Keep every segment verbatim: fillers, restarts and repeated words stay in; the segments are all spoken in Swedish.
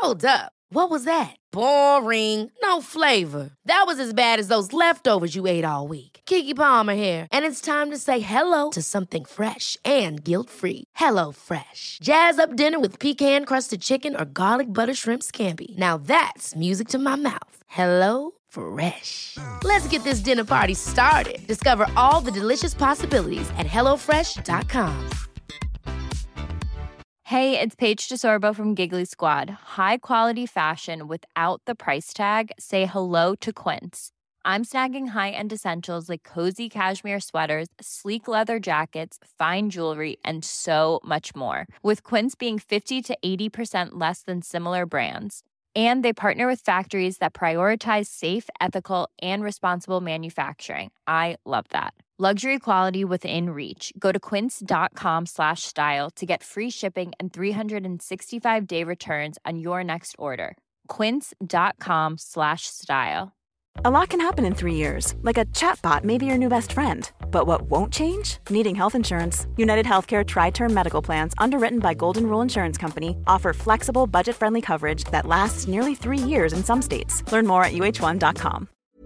Hold up. What was that? Boring. No flavor. That was as bad as those leftovers you ate all week. Keke Palmer here, and it's time to say hello to something fresh and guilt-free. Hello Fresh. Jazz up dinner with pecan-crusted chicken or garlic butter shrimp scampi. Now that's music to my mouth. Hello Fresh. Let's get this dinner party started. Discover all the delicious possibilities at hello fresh dot com. Hey, it's Paige DeSorbo from Giggly Squad. High quality fashion without the price tag. Say hello to Quince. I'm snagging high-end essentials like cozy cashmere sweaters, sleek leather jackets, fine jewelry, and so much more. With Quince being fifty to eighty percent less than similar brands. And they partner with factories that prioritize safe, ethical, and responsible manufacturing. I love that. Luxury quality within reach. Go to quince.com slash style to get free shipping and three sixty-five day returns on your next order. Quince.com slash style. A lot can happen in three years, like a chatbot may be your new best friend. But what won't change? Needing health insurance. United Healthcare Tri-Term Medical Plans, underwritten by Golden Rule Insurance Company, offer flexible, budget-friendly coverage that lasts nearly three years in some states. Learn more at u h one dot com.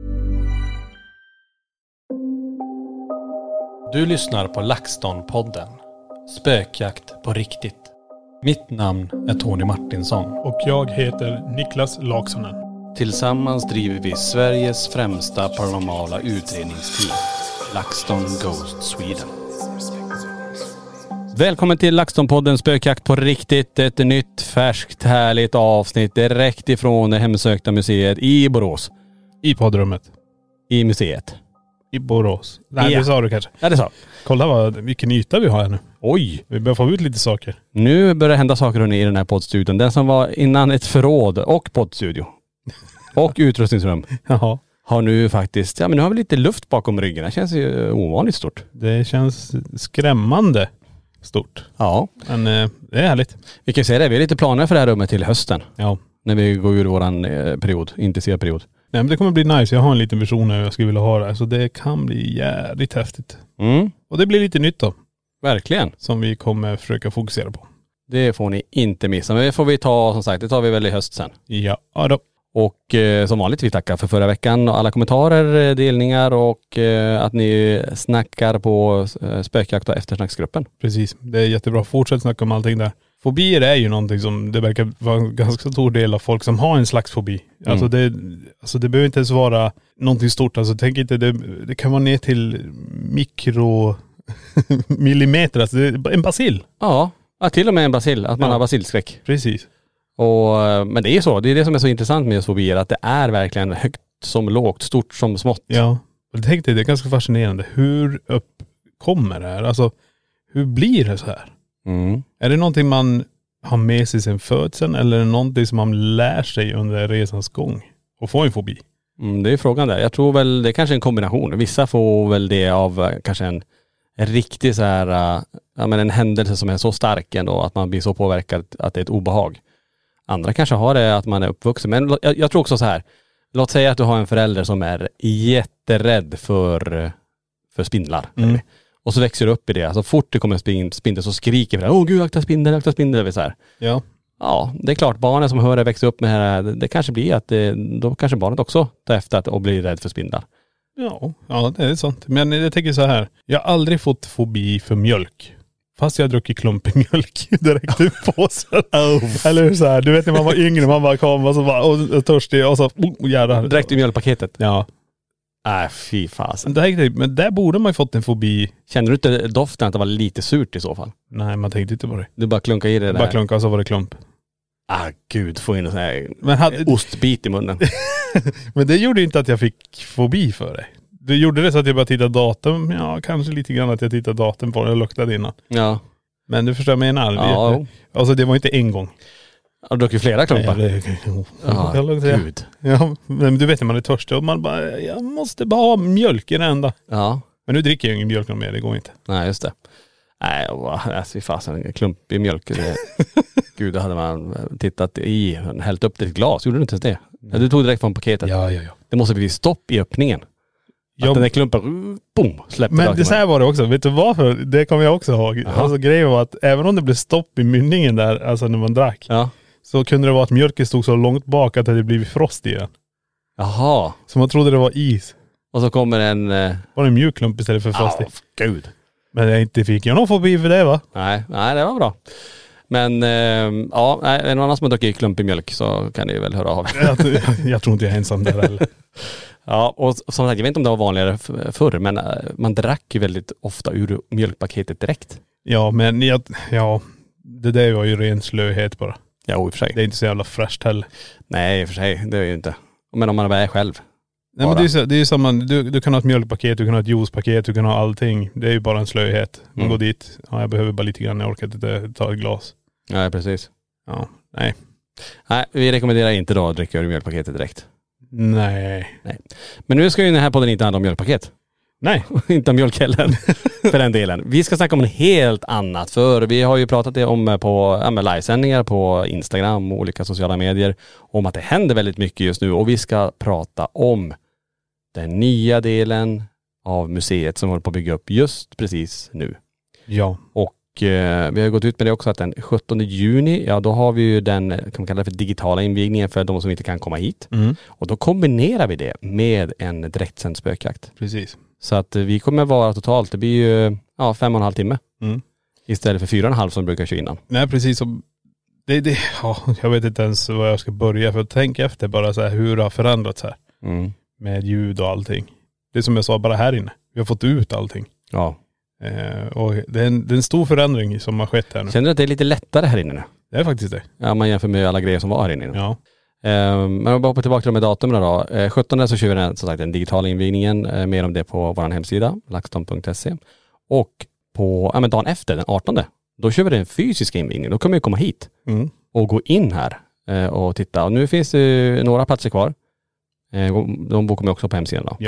Du lyssnar på LaxTon-podden. Spökjakt på riktigt. Mitt namn är Tony Martinsson. Och jag heter Niklas Laksonen. Tillsammans driver vi Sveriges främsta paranormala utredningsteam, LaxTon Ghost Sweden. Välkommen till LaxTon-podden Spökjakt på riktigt. Ett nytt, färskt, härligt avsnitt direkt ifrån det hemsökta museet i Borås. I poddrummet. I museet. I Borås. Nej, ja. Det sa du kanske. Ja, det sa. Kolla vad mycket yta vi har här nu. Oj. Vi börjar få ut lite saker. Nu börjar det hända saker i den här poddstudion. Den som var innan ett förråd och poddstudio. Och utrustningsrum. Jaha. Har nu faktiskt, ja men nu har vi lite luft bakom ryggen. Det känns ju ovanligt stort. Det känns skrämmande stort. Ja. Men eh, det är härligt. Vi kan säga det, vi har lite planer för det här rummet till hösten. Ja. När vi går ur våran eh, period, intensiv period. Nej men det kommer bli nice. Jag har en liten vision hur jag skulle vilja ha det. Så det kan bli jävligt häftigt. Mm. Och det blir lite nytt då. Verkligen. Som vi kommer försöka fokusera på. Det får ni inte missa. Men det får vi ta, som sagt, det tar vi väl i höst sen. Ja, ja då. Och eh, som vanligt, vi tackar för förra veckan och alla kommentarer, delningar och eh, att ni snackar på eh, spökjakt och eftersnacksgruppen. Precis, det är jättebra. Fortsätt snacka om allting där. Fobier är ju någonting som det verkar vara en ganska stor del av folk som har en slags fobi. Mm. Alltså, det, alltså det behöver inte ens vara någonting stort. Alltså tänk inte, det, det kan vara ner till mikro millimeter. Alltså det är en basil. Ja, ja, till och med en basil. Att man ja. har basilskräck. Precis. Och, men det är så, det är det som är så intressant med fobier, att det är verkligen högt som lågt, stort som smått. Ja, jag tänkte det är ganska fascinerande. Hur uppkommer det här? Alltså, hur blir det så här? Mm. Är det någonting man har med sig sen födseln eller är det någonting som man lär sig under resans gång och får en fobi? Mm, det är frågan där. Jag tror väl det är kanske en kombination. Vissa får väl det av kanske en, en riktig så här, ja men en händelse som är så stark ändå att man blir så påverkad att det är ett obehag. Andra kanske har det att man är uppvuxen. Men jag, jag tror också så här. Låt säga att du har en förälder som är jätterädd för, för spindlar. Mm. Och så växer du upp i det. Så fort det kommer en spindel så skriker vi. Åh gud, akta spindel, akta spindel. Så här. Ja. Ja, det är klart. Barnen som hör det växer upp med det här. Det kanske blir att det, då kanske barnet också tar efter att och blir rädd för spindlar. Ja, ja, det är sant. Men jag tänker så här. Jag har aldrig fått fobi för mjölk. Fast jag har druckit klumpig mjölk direkt ur påsen. Oh. Eller så här, du vet när man var yngre, man bara kom och så bara och, och törstig och så oh, jävlar. Direkt i mjölkpaketet. Ja. Nej, fy fasen. Men där borde man ju fått en fobi. Känner du inte doften att det var lite surt i så fall? Nej, man tänkte inte på det. Du bara klunkade i det där. Bara klunka och så var det klump. Ah gud, få in en sån här men hade... ostbit i munnen. Men det gjorde inte att jag fick fobi för det. Du gjorde det så att jag bara tittade datum. Ja, kanske lite grann att jag tittade datum på det och luktade innan. Ja. Men du förstår vad jag menar. Ja. Alltså det var inte en gång. Har du druckit flera klumpar? Nej, det, oh, ja, ja, gud. Ja, men du vet när man är törstig och man bara, jag måste bara ha mjölk i det enda. Ja. Men nu dricker jag ingen mjölk någon mer, det går inte. Nej, just det. Nej, alltså fasen, en klump i mjölk. Det, gud, då hade man tittat i, hällt upp det i ett glas. Gjorde du inte ens det? Ja, du tog direkt från paketet. Ja, ja, ja. Det måste bli stopp i öppningen. Att ja, den där klumpen, boom, släppte. Men det så här var det också. Vet du varför? Det kommer jag också ihåg. Aha. Alltså grejen var att även om det blev stopp i mynningen där, alltså när man drack, ja. så kunde det vara att mjölken stod så långt bak att det hade blivit frost igen. Jaha. Så man trodde det var is. Och så kommer en... Eh... Var det en mjukklump istället för frostig? Oh, gud. Men jag inte fick jag någon fobi för det va? Nej, nej det var bra. Men eh, ja, är det någon annan som har druckit klumpig mjölk så kan ni väl höra av. jag, jag tror inte jag är ensam där heller. Ja, och som sagt, jag vet inte om det var vanligare förr, men man drack ju väldigt ofta ur mjölkpaketet direkt. Ja, men jag, ja, det där var ju ren slöhet bara. Ja, i och för sig. Det är inte så jävla fräscht heller. Nej, i och för sig. Det är ju inte. Men om man är själv. Nej, men det är så, det är samma, du, du kan ha ett mjölkpaket, du kan ha ett juicepaket, du kan ha allting. Det är ju bara en slöhet. Man Mm. går dit, ja, jag behöver bara lite grann, jag orkar inte ta ett glas. Nej, precis. Ja, nej. Nej, vi rekommenderar inte då att dricka ur mjölkpaketet direkt. Nej. Nej. Men nu ska ju den här podden inte handla om mjölkpaket. Nej. Inte om mjölk heller, för den delen. Vi ska snacka om en helt annat, för vi har ju pratat det om på ja, livesändningar på Instagram och olika sociala medier, om att det händer väldigt mycket just nu, och vi ska prata om den nya delen av museet som håller på att bygga upp just precis nu. Ja. Och eh, vi har gått ut med det också att den sjuttonde juni, ja då har vi ju den, kan man kalla det för digitala invigningen för de som inte kan komma hit. Mm. Och då kombinerar vi det med en direktsänd spökjakt. Precis. Så att vi kommer vara totalt, det blir ju ja, fem och en halv timme. Mm. Istället för fyra och en halv som vi brukar köra innan. Nej, precis. Som det, det, ja, jag vet inte ens var jag ska börja för att tänka efter bara så här hur det har förändrats här. Mm. Med ljud och allting. Det är som jag sa bara här inne. Vi har fått ut allting. Ja. Eh, och det är, en, det är en stor förändring som har skett här nu. Känner du att det är lite lättare här inne nu? Det är faktiskt det. Ja, man jämför med alla grejer som var här inne. Ja. Eh, men om vi bara hoppar tillbaka till de här datumen då. Eh, sjuttonde så kör vi den, som sagt, den digitala invigningen. Eh, mer om det på vår hemsida, laxton punkt se. Och på, ja men dagen efter, den artonde, då kör vi den fysiska invigningen. Då kommer vi komma hit Mm. och gå in här eh, och titta. Och nu finns det några platser kvar. Eh, de bokar vi också på hemsidan då. Ja.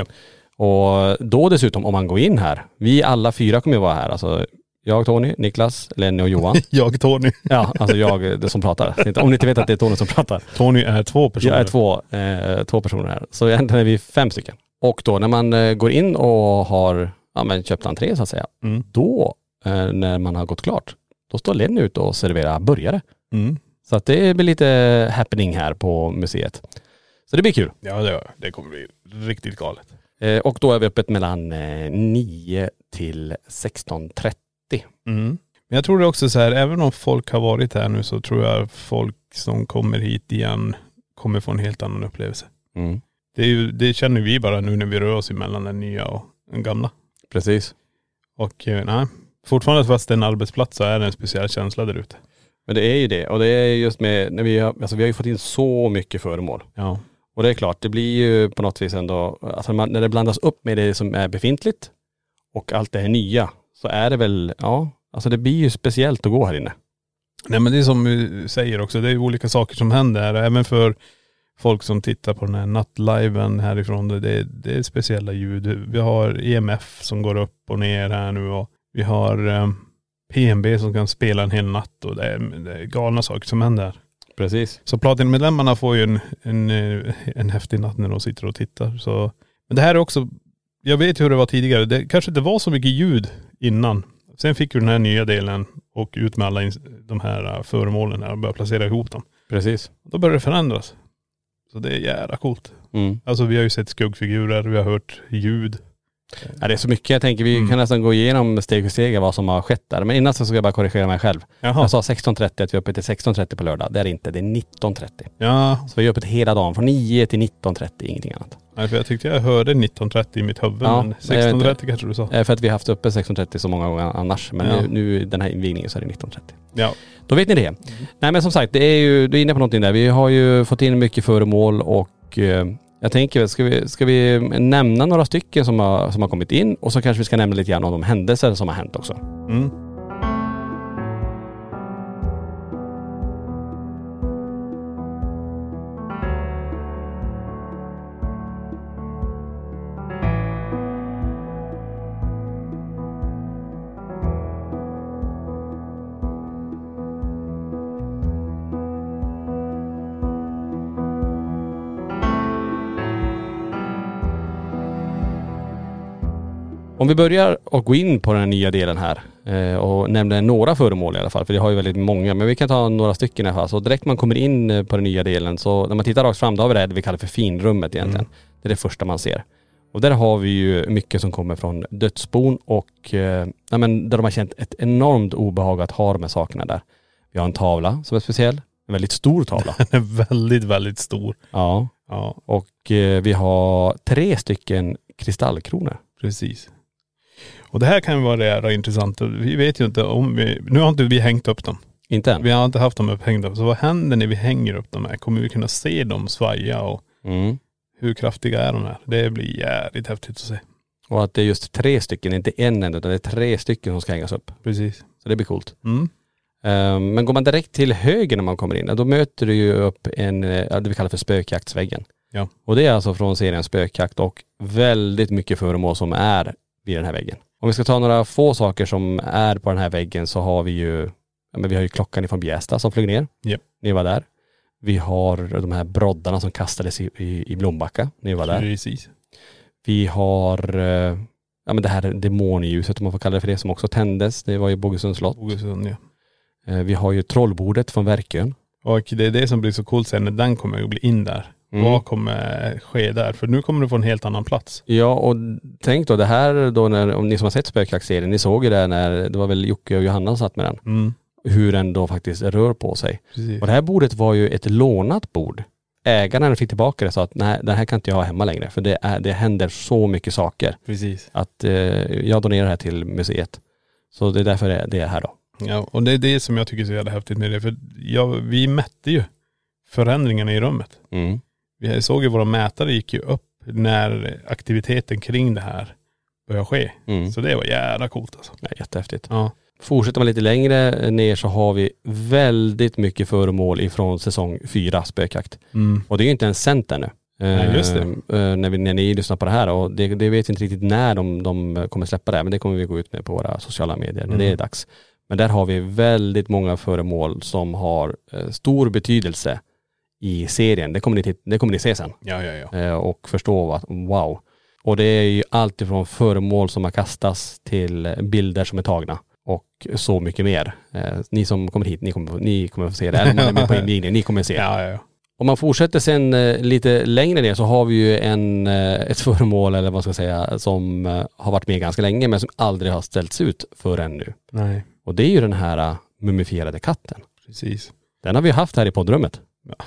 Och då dessutom, om man går in här, vi alla fyra kommer ju vara här. Alltså jag, Tony, Niklas, Lenny och Johan. Jag, Tony. Ja, alltså jag, det som pratar. Om ni inte vet att det är Tony som pratar. Tony är två personer. Jag är två, eh, två personer här. Så egentligen är vi fem stycken. Och då när man eh, går in och har ja, men köpt entré så att säga. Mm. Då, eh, när man har gått klart, då står Lenny ut och serverar burgare. Mm. Så att det blir lite happening här på museet. Så det blir kul. Ja, det, det kommer bli riktigt galet. Eh, och då är vi öppet mellan eh, nio till sexton trettio. Mm. Men jag tror det också så här, även om folk har varit här nu så tror jag folk som kommer hit igen kommer få en helt annan upplevelse. Mm. Det, är ju, det känner vi bara nu när vi rör oss mellan den nya och den gamla. Precis. Och eh, nej, fortfarande fast det är en arbetsplats så är det en speciell känsla där ute. Men det är ju det. Och det är just med, när vi har, alltså vi har ju fått in så mycket föremål. Ja. Och det är klart, det blir ju på något vis ändå, alltså man, när det blandas upp med det som är befintligt och allt det här nya, så är det väl, ja, alltså det blir ju speciellt att gå här inne. Nej men det är som vi säger också, det är olika saker som händer här. Även för folk som tittar på den här nattliven härifrån, det är, det är speciella ljud. Vi har E M F som går upp och ner här nu och vi har eh, P M B som kan spela en hel natt och det är, det är galna saker som händer. Precis. Så Platin-medlemmarna får ju en, en, en häftig natt när de sitter och tittar. Så, men det här är också, jag vet hur det var tidigare, det kanske inte var så mycket ljud innan. Sen fick vi den här nya delen och ut med alla de här föremålen här och börja placera ihop dem. Precis. Då börjar det förändras. Så det är jävla coolt. Mm. Alltså vi har ju sett skuggfigurer, vi har hört ljud. Ja, det är så mycket. Jag tänker vi Mm. kan nästan gå igenom steg för steg vad som har skett där. Men innan så ska jag bara korrigera mig själv. Jaha. Jag sa sexton trettio, att vi är uppe till sexton trettio på lördag. Det är inte, det är nitton trettio. Ja, Så vi är uppe till hela dagen, från nio till nitton trettio, ingenting annat. nej, för jag tyckte jag hörde nitton trettio i mitt huvud, Ja, men jag vet sexton trettio inte. kanske du sa. Eh, För att vi har haft uppe sexton trettio så många gånger annars. Men Ja. nu, nu den här invigningen så är det nitton trettio. Ja. Då vet ni det. Nej men som sagt, det är ju, du är inne på någonting där. Vi har ju fått in mycket föremål och eh, jag tänker, ska vi, ska vi nämna några stycken som har, som har kommit in och så kanske vi ska nämna lite grann om de händelser som har hänt också. Mm. Om vi börjar och gå in på den här nya delen här Eh, och nämnde några föremål i alla fall, för det har ju väldigt många. Men vi kan ta några stycken i alla fall. Så direkt man kommer in på den nya delen, så när man tittar rakt fram, då har vi det vi kallar för finrummet egentligen. Mm. Det är det första man ser. Och där har vi ju mycket som kommer från dödsbon och eh, ja, men där de har känt ett enormt obehag att ha de här sakerna där. Vi har en tavla som är speciell. En väldigt stor tavla. Den är väldigt, väldigt stor. Ja. Ja. Och eh, vi har tre stycken kristallkronor. Precis. Och det här kan vara det intressant. Vi vet ju inte om vi, nu har inte vi hängt upp dem. Inte än. Vi har inte haft dem upphängda. Så vad händer när vi hänger upp dem här? Kommer vi kunna se dem svaja och Mm. hur kraftiga är de här? Det blir jävligt häftigt att se. Och att det är just tre stycken, inte en enda, utan det är tre stycken som ska hängas upp. Precis. Så det blir coolt. Mm. Um, men går man direkt till höger när man kommer in, då möter du ju upp en, det vi kallar för spökjaktsväggen. Ja. Och det är alltså från serien Spökjakt och väldigt mycket föremål som är vid den här väggen. Om vi ska ta några få saker som är på den här väggen, så har vi ju, ja, men vi har ju klockan ifrån Bjästa som flög ner. Yep. Ni var där. Vi har de här broddarna som kastades i, i, i Blombacka. Ni var där. Precis. Vi har uh, ja, men det här demonljuset, om man får kalla det för det, som också tändes. Det var ju Bogesunds slott. Bogesund, ja. Uh, vi har ju trollbordet från Verkön. Och det är det som blir så coolt sen när den kommer att bli in där. Mm. Vad kommer ske där? För nu kommer du få en helt annan plats. Ja, och tänk då det här då, när, om ni som har sett Spökjaktserien, ni såg ju det när det var väl Jocke och Johanna som satt med den. Mm. Hur den då faktiskt rör på sig. Precis. Och det här bordet var ju ett lånat bord. Ägarna fick tillbaka det, sa att nej, det här kan inte jag ha hemma längre, för det, är, det händer så mycket saker. Precis. Att eh, jag donerar det här till museet. Så det är därför det, det är här då. Ja, och det är det som jag tycker är så jävla häftigt med det. För jag, vi mätte ju förändringarna i rummet. Mm. Vi såg ju våra mätare gick ju upp när aktiviteten kring det här började ske. Mm. Så det var jävla coolt alltså. Ja, jättehäftigt. Ja. Fortsätter man lite längre ner så har vi väldigt mycket föremål ifrån säsong fyra Spökjakt. Mm. Och det är ju inte en cent ännu. Nej, just det. Uh, när, vi, när ni lyssnar på det här, och det, det vet inte riktigt när de, de kommer släppa det, men det kommer vi gå ut med på våra sociala medier när Mm. det är dags. Men där har vi väldigt många föremål som har uh, stor betydelse i serien. Det kommer ni, titt- det kommer ni se sen. Ja, ja, ja. Uh, och förstå vad, wow. Och det är ju allt ifrån föremål som har kastats till bilder som är tagna. Och så mycket mer. Eh, ni som kommer hit, ni kommer, ni kommer få se det. Eller om man är med på invigningen, ni kommer se det. Ja, ja, ja. Om man fortsätter sen eh, lite längre ner så har vi ju en, eh, ett föremål, eller vad ska jag säga, som eh, har varit med ganska länge men som aldrig har ställts ut förrän nu. Nej. Och det är ju den här uh, mumifierade katten. Precis. Den har vi haft här i poddrummet. Ja.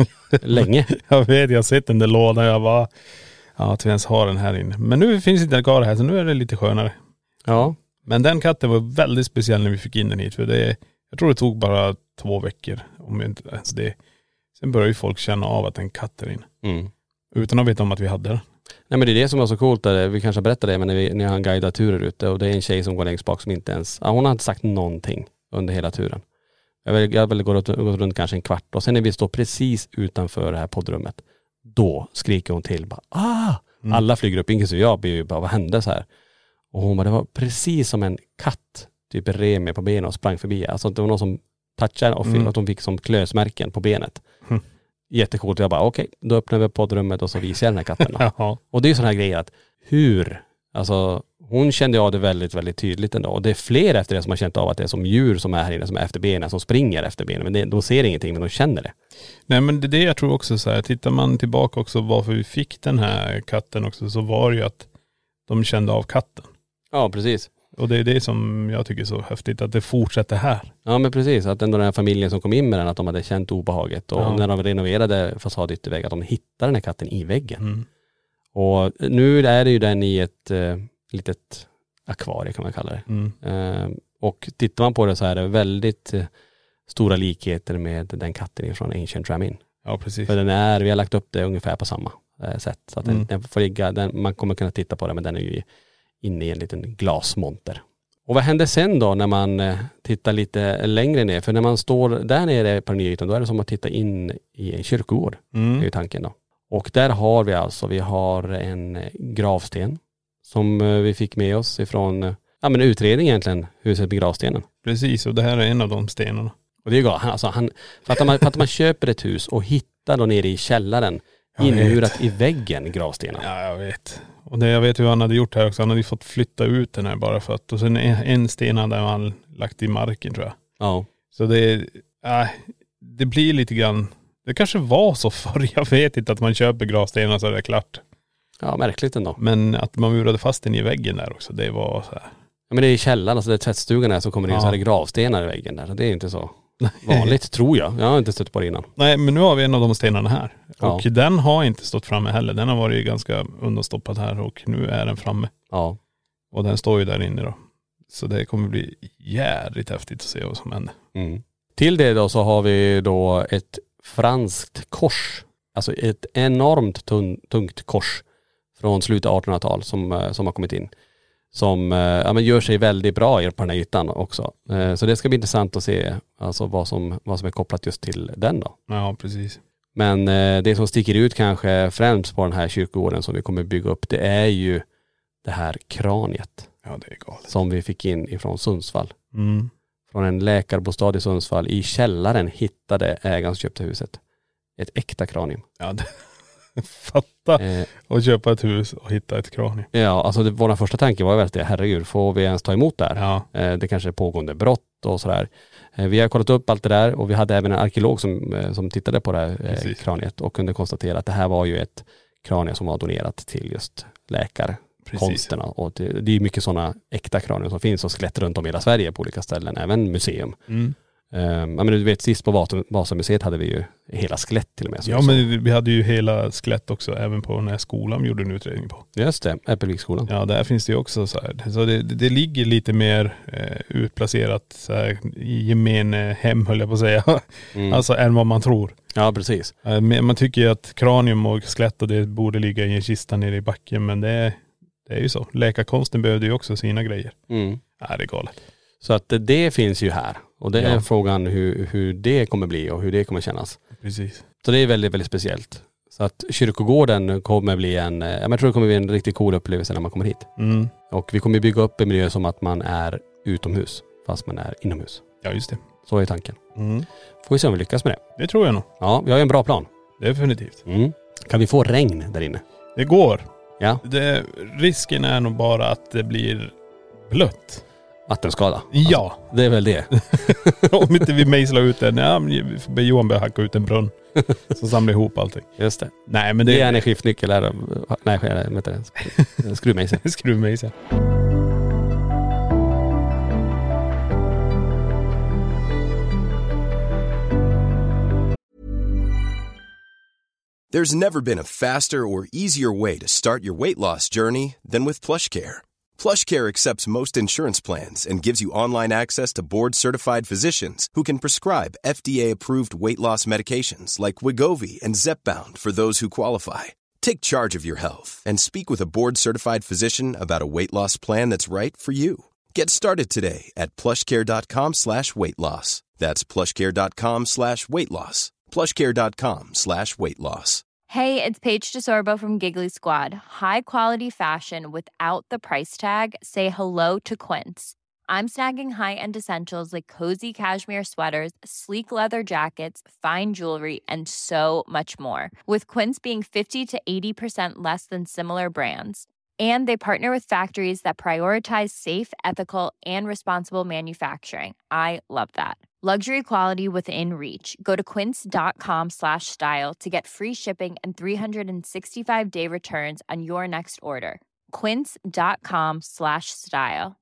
Länge. Jag vet, jag har sett den där lådan, jag bara, ja, att vi ens har den här inne. Men nu finns inte den kvar här, så nu är det lite skönare. Ja. Men den katten var väldigt speciell när vi fick in den hit. För det, jag tror det tog bara två veckor, om inte ens det. Sen började ju folk känna av att en katt är in. Mm. Utan att veta om att vi hade den. Nej, men det är det som var så coolt, där, vi kanske berättar det, men när, vi, när han guidar turer ute, och det är en tjej som går längst bak som inte ens, ja, hon har inte sagt någonting under hela turen. Jag vill, jag vill gå, runt, gå runt kanske en kvart, och sen när vi står precis utanför det här poddrummet, då skriker hon till bara, ah! Mm. Alla flyger upp, inklusive jag blir ju bara, vad hände så här? Och hon bara, det var precis som en katt typ rev mig på benen och sprang förbi. Alltså det var någon som touchade och mm. att hon fick som klösmärken på benet. Mm. Jättecoolt. Jag bara, okej, okay, då öppnar vi poddrummet och så visar jag den här katten då. Ja. Och det är ju sådana här grejer att hur, alltså hon kände av det väldigt, väldigt tydligt ändå. Och det är fler efter det som har känt av att det är som djur som är här inne, som är efter benen, som springer efter benen. Men det, de ser ingenting, men de känner det. Nej, men det är det jag tror också så här. Tittar man tillbaka också varför vi fick den här katten också, så var det ju att de kände av katten. Ja, precis. Och det är det som jag tycker är så häftigt, att det fortsätter här. Ja, men precis. Att ändå den här familjen som kom in med den, att de hade känt obehaget. Och ja. När de renoverade fasadyttervägg, att de hittade den här katten i väggen. Mm. Och nu är det ju den i ett eh, litet akvarie kan man kalla det. Mm. Eh, och tittar man på det så är det väldigt eh, stora likheter med den katten från Ancient Ramin. Ja, precis. För den är, vi har lagt upp det ungefär på samma eh, sätt. Så att den, mm. den får ligga, den, man kommer kunna titta på det, men den är ju inne i en liten glasmonter. Och vad händer sen då när man eh, tittar lite längre ner? För när man står där nere på den nya ytan, då är det som att titta in i en kyrkogård. Mm. Det är ju tanken då. Och där har vi alltså, vi har en gravsten som eh, vi fick med oss ifrån, eh, ja men utredning egentligen, huset med gravstenen. Precis, och det här är en av de stenarna. Och det är ju alltså han, för att man, för att man köper ett hus och hittar då nere i källaren inmurat i väggen, gravstenen. Ja, jag vet. Och det jag vet hur han hade gjort här också. Han hade ju fått flytta ut den här bara för att. Och sen en, en sten hade han lagt i marken, tror jag. Ja. Så det, äh, det blir lite grann, det kanske var så förr, jag vet inte, att man köper gravstenar så är det klart. Ja, märkligt ändå. Men att man murade fast den i väggen där också, det var så här. Ja, men det är i källaren, alltså det är tvättstugan där, så kommer det in Ja. så här gravstenar i väggen där. Det är inte så vanligt, tror jag. Jag har inte stött på det innan. Nej, men nu har vi en av de stenarna här. Ja. Och den har inte stått framme heller. Den har varit ganska undanstoppad här och nu är den framme. Ja. Och den står ju där inne då. Så det kommer bli jävligt häftigt att se vad som händer. Mm. Till det då så har vi då ett franskt kors. Alltså ett enormt tun- tungt kors från slutet av artonhundratal som, som har kommit in. Som ja, men gör sig väldigt bra på den här ytan också. Så det ska bli intressant att se alltså vad, som, vad som är kopplat just till den då. Ja, precis. Men det som sticker ut kanske främst på den här kyrkogården som vi kommer bygga upp, det är ju det här kraniet. Ja, det är galet. Som vi fick in ifrån Sundsvall. Mm. Från en läkarbostad i Sundsvall. I källaren hittade ägaren som köpte huset ett äkta kranium. Ja, det, fatta Eh, och köpa ett hus och hitta ett kranium. ja, alltså det, vår första tanke var väl att herregud, får vi ens ta emot det här? Ja. Eh, det kanske är pågående brott och sådär. Eh, vi har kollat upp allt det där och vi hade även en arkeolog som, eh, som tittade på det här eh, Precis. kraniet och kunde konstatera att det här var ju ett kranium som var donerat till just läkarkonsterna. Och det, det är mycket sådana äkta kranium som finns och skelett runt om i hela Sverige på olika ställen, även museum. Mm. Um, men du vet, sist på Vasa- Vasamuseet hade vi ju hela skelett till och med. som Ja, vi såg. men vi hade ju hela skelett också, även på den här skolan vi gjorde en utredning på. Just det, Äppelviksskolan. Ja, där finns det ju också så här. Så det, det ligger lite mer eh, utplacerat så här, i gemene hem, höll jag på att säga. Mm. Alltså än vad man tror. Ja, precis. Eh, men man tycker ju att kranium och skelett och det borde ligga i en kista nere i backen, men det är, det är ju så. Läkarkonsten behövde ju också sina grejer. Mm. Ja, det är galet. Så att det finns ju här. Och det är Ja. frågan hur, hur det kommer bli och hur det kommer kännas. Precis. Så det är väldigt, väldigt speciellt. Så att kyrkogården kommer bli en, jag tror det kommer bli en riktigt cool upplevelse när man kommer hit. Mm. Och vi kommer bygga upp en miljö som att man är utomhus fast man är inomhus. Ja, just det. Så är tanken. Mm. Får vi se om vi lyckas med det. Det tror jag nog. Ja, vi har ju en bra plan. Definitivt. Mm. Kan vi få regn där inne? Det går. Ja. Det, risken är nog bara att det blir blött. Vattenskada. Ja. Alltså, det är väl det. Om inte vi mejslar ut den. Ja, men vi får be Johan börja hacka ut en brunn. Så samlar ihop allting. Just det. Nej, men Det det är en skiftnyckel eller, nej, vänta det. Skruvmejsel. skruvmejsel. There's never been a faster or easier way to start your weight loss journey than with PlushCare. PlushCare accepts most insurance plans and gives you online access to board-certified physicians who can prescribe F D A-approved weight loss medications like Wegovy and Zepbound for those who qualify. Take charge of your health and speak with a board-certified physician about a weight loss plan that's right for you. Get started today at plushcare.com slash weight loss. That's plushcare.com slash weight loss. plushcare.com slash weight loss. Hey, it's Paige DeSorbo from Giggly Squad. High quality fashion without the price tag. Say hello to Quince. I'm snagging high-end essentials like cozy cashmere sweaters, sleek leather jackets, fine jewelry, and so much more. With Quince being fifty to eighty percent less than similar brands. And they partner with factories that prioritize safe, ethical, and responsible manufacturing. I love that. Luxury quality within reach. Go to quince.com slash style to get free shipping and three sixty-five day returns on your next order. Quince.com slash style.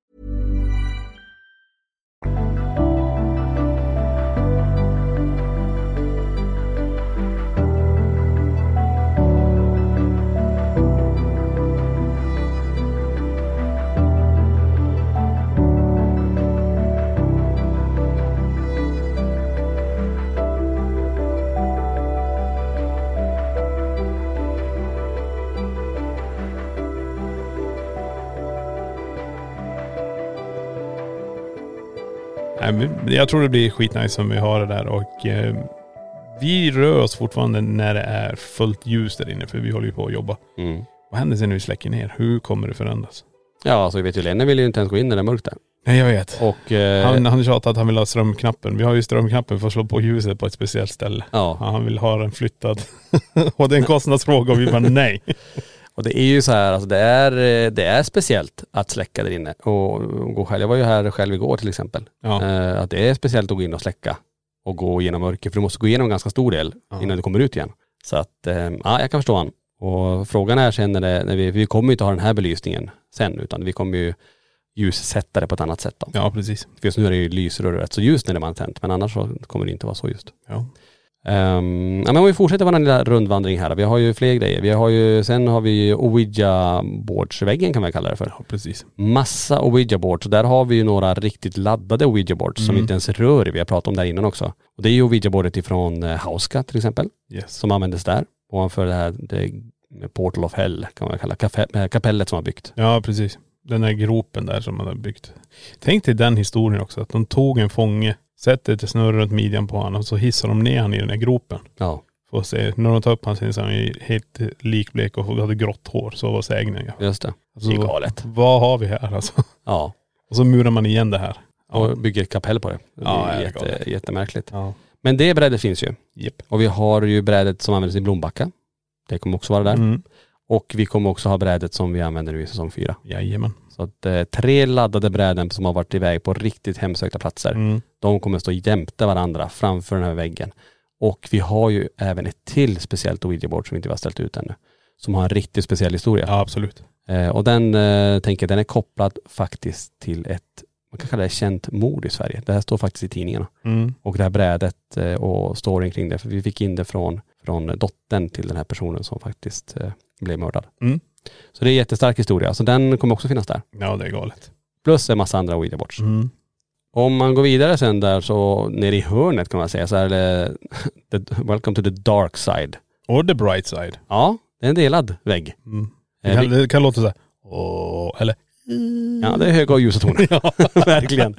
Nej, men jag tror det blir skitnice som vi har det där och eh, vi rör oss fortfarande när det är fullt ljus där inne för vi håller ju på att jobba. Mm. Vad händer sen när vi släcker ner? Hur kommer det förändras? Ja, alltså vi vet ju, Lenne vill ju inte ens gå in när det är mörkt där. Nej, jag vet. Och, eh, han, han tjatar att han vill ha strömknappen. Vi har ju strömknappen för att slå på ljuset på ett speciellt ställe. Ja. Ja, han vill ha den flyttad. Och det är en kostnadsfråga och vi bara nej. Och det är ju så här, alltså det är, det är speciellt att släcka där inne och gå själv. Jag var ju här själv igår till exempel. Ja. Eh, att det är speciellt att gå in och släcka och gå igenom mörker. För du måste gå igenom en ganska stor del Ja. innan du kommer ut igen. Så att, eh, ja jag kan förstå han. Och frågan är sen när, det, när vi, vi kommer ju inte ha den här belysningen sen, utan vi kommer ju ljussätta det på ett annat sätt då. Ja, precis. För just nu är det ju lysrör rätt så ljust när det är tänt, men annars så kommer det inte vara så just. Ja. Um, ja, men om vi fortsätter vår lilla rundvandring här. Vi har ju fler grejer. Vi har ju, sen har vi Ouija-boards-väggen kan man kalla det för. Ja, precis. Massa Ouija-boards. Och där har vi ju några riktigt laddade Ouija-boards Mm. som inte ens rör. Vi har pratat om det här innan också. Och det är ju Ouija-boardet ifrån eh, Hauska till exempel. Yes. Som användes där. Ovanför det här det, Portal of Hell kan man kalla kafe, kapellet som har byggt. Ja, precis. Den där gropen där som man har byggt. Tänk till den historien också. Att de tog en fånge, sätter ett snurr runt midjan på honom och så hissar de ner han i den här gropen. Ja. Får se. När de tar upp han så är han helt likblek och hade grått hår. Så var sägningen. Just det. Alltså, det är galet. Vad har vi här alltså? Ja. Och så murar man igen det här. Och bygger ett kapell på det. Det Ja, är det är jätte, galet. jättemärkligt. Ja. Men det brädet finns ju. Japp. Och vi har ju brädet som används i Blombacka. Det kommer också vara där. Mm. Och vi kommer också ha brädet som vi använder nu i säsong fyra. Jajamän. Så att eh, tre laddade bräden som har varit iväg på riktigt hemsökta platser. Mm. De kommer stå jämte varandra framför den här väggen. Och vi har ju även ett till speciellt Ouija-board som vi inte har ställt ut ännu. Som har en riktigt speciell historia. Ja, absolut. Eh, och den, eh, tänker jag, den är kopplad faktiskt till ett, man kan kalla det känt mord i Sverige. Det här står faktiskt i tidningarna. Mm. Och det här brädet eh, och storyn kring det. För vi fick in det från, från dottern till den här personen som faktiskt eh, blev mördad. Mm. Så det är en jättestark historia. Så den kommer också finnas där. Ja, det är galet. Plus en massa andra Ouija-boards. Mm. Om man går vidare sen där så nere i hörnet kan man säga så är det the, Welcome to the dark side. Och the bright side. Ja, det är en delad vägg. Mm. Det, Eh, kan, vi, det kan låta så här. Åh, eller? ja, det är höga och ljusa toner. Ja. Verkligen.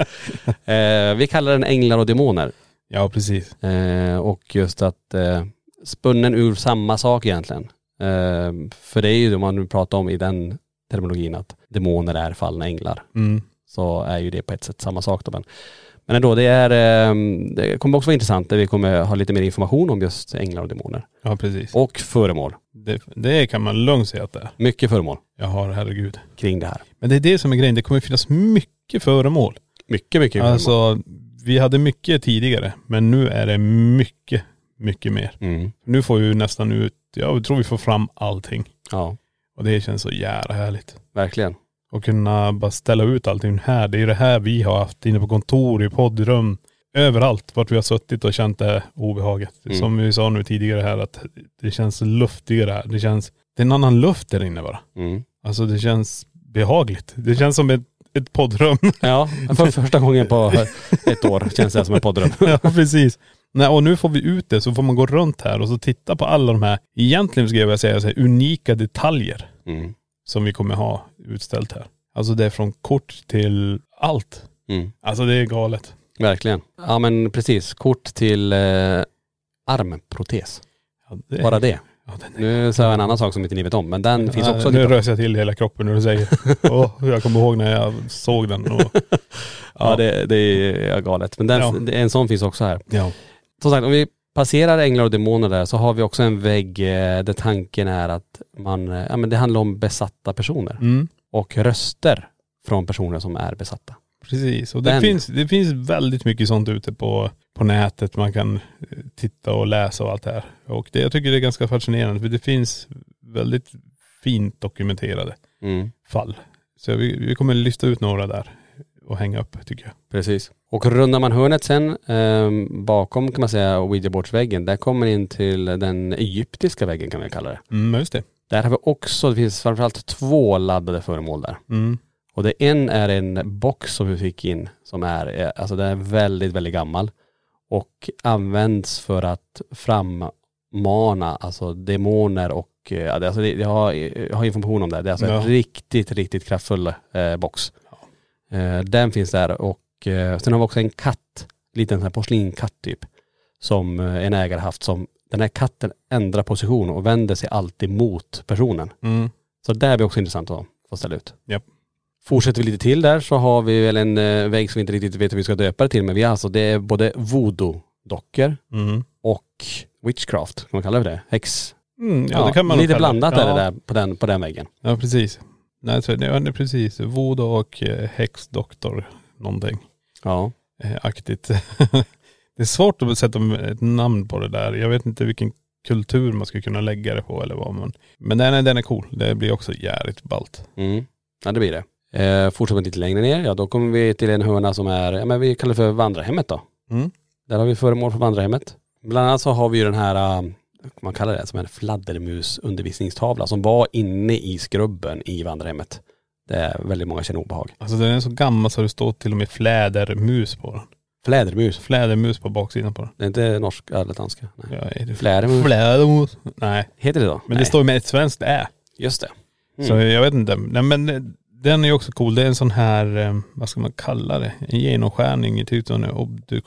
Eh, vi kallar den änglar och demoner. Ja, precis. Eh, och just att eh, spunnen ur samma sak egentligen. Eh, för det är ju det man nu pratar om i den terminologin att demoner är fallna änglar. Mm. Så är ju det på ett sätt samma sak då. Men, men ändå, det, är, eh, det kommer också vara intressant där vi kommer ha lite mer information om just änglar och demoner. Ja, precis. Och föremål. Det, det kan man lugnt säga att det är. Mycket föremål Jag har, herregud. kring det här. Men det är det som är grejen. Det kommer finnas mycket föremål. Mycket, mycket föremål. Alltså, vi hade mycket tidigare. Men nu är det mycket, mycket mer. Mm. Nu får vi nästan ut, jag tror vi får fram allting. Ja, Och det känns så jävla härligt. verkligen. Och kunna bara ställa ut allting här. Det är det här vi har haft inne på kontor, i poddrum. Överallt vart vi har suttit och känt det här obehaget. Mm. Som vi sa nu tidigare här att det känns luftigare här. Det känns, det är en annan luft där inne bara. Mm. Alltså det känns behagligt. Det känns som ett, ett poddrum. Ja, för första gången på ett år känns det som ett poddrum. Ja, precis. Nej, och nu får vi ut det, så får man gå runt här och så titta på alla de här, egentligen ska jag säga så här, unika detaljer Mm. som vi kommer ha utställt här. Alltså det är från kort till allt. Mm. Alltså det är galet. Verkligen. Ja men precis. Kort till eh, armprotes. Ja, det är, Bara det. Ja, den är, Nu sa jag en annan sak som inte ni vet om, men den finns ja, också. nu lite- rös jag till hela kroppen när du säger. Åh, jag kommer ihåg när jag såg den. Och, Ja det, det är galet. Men den, Ja. det- en sån finns också här. ja. Som sagt, om vi passerar änglar och demoner där så har vi också en vägg eh, där tanken är att man, eh, ja men det handlar om besatta personer. Mm. Och röster från personer som är besatta. Precis, och det Den. finns, det finns väldigt mycket sånt ute på, på nätet. Man kan eh, titta och läsa och allt det här. Och det, jag tycker det är ganska fascinerande för det finns väldigt fint dokumenterade Mm. fall. Så vi, vi kommer lyfta ut några där och hänga upp tycker jag. Precis. Och rundar man hörnet sen eh, bakom kan man säga Ouija-bordsväggen, där kommer in till den egyptiska väggen kan man kalla det. Mm, just det. Där har vi också, det finns framförallt två laddade föremål där. Mm. Och det en är en box som vi fick in som är, eh, alltså den är väldigt, väldigt gammal. Och används för att frammana alltså demoner och, eh, ja, det- alltså det, jag, har, jag har information om det. Det är alltså Ja. en riktigt, riktigt kraftfull eh, box. Eh, den finns där och eh, sen har vi också en katt, liten sån här porslinkatt typ, som eh, en ägare haft som, den här katten ändrar position och vänder sig alltid mot personen. Mm. Så det är också intressant att få ställa ut. Japp. Fortsätter vi lite till där så har vi väl en eh, vägg som vi inte riktigt vet hur vi ska döpa det till. Men vi har alltså, det är både voodoo-dockor Mm. och witchcraft, kan man kalla det? Häx. Mm, ja, Ja, det kan man lite nog kalla. blandat ja. är det där på den, på den väggen. Ja, precis. Nej, så det är precis. Voodoo och eh, häxdoktor någonting. Ja. Eh, aktigt. Det är svårt att sätta ett namn på det där. Jag vet inte vilken kultur man ska kunna lägga det på eller vad man. Men den är, den är cool. Det blir också jävligt ballt. Mm. Ja, det blir det. Eh, fortsätter vi lite längre ner, ja då kommer vi till en hörna som är, ja men vi kallar det för vandrarhemmet då. Mm. Där har vi föremål för vandrarhemmet. Bland annat så har vi ju den här, uh, man kallar det som en fladdermus undervisningstavla som var inne i skrubben i vandrarhemmet. Det är väldigt många känner obehag. Alltså den är så gammal så det står till och med flädermus på den. Flädermus. Flädermus på baksidan på den. Det är inte norsk eller danska. Nej. Ja, är det Flädermus. Flädermus. Nej. Heter det då? Men Nej. det står med ett svenskt ä. Just det. Mm. Så jag vet inte. Nej, men den är ju också cool. Det är en sån här, eh, vad ska man kalla det? En genomskärning i typ en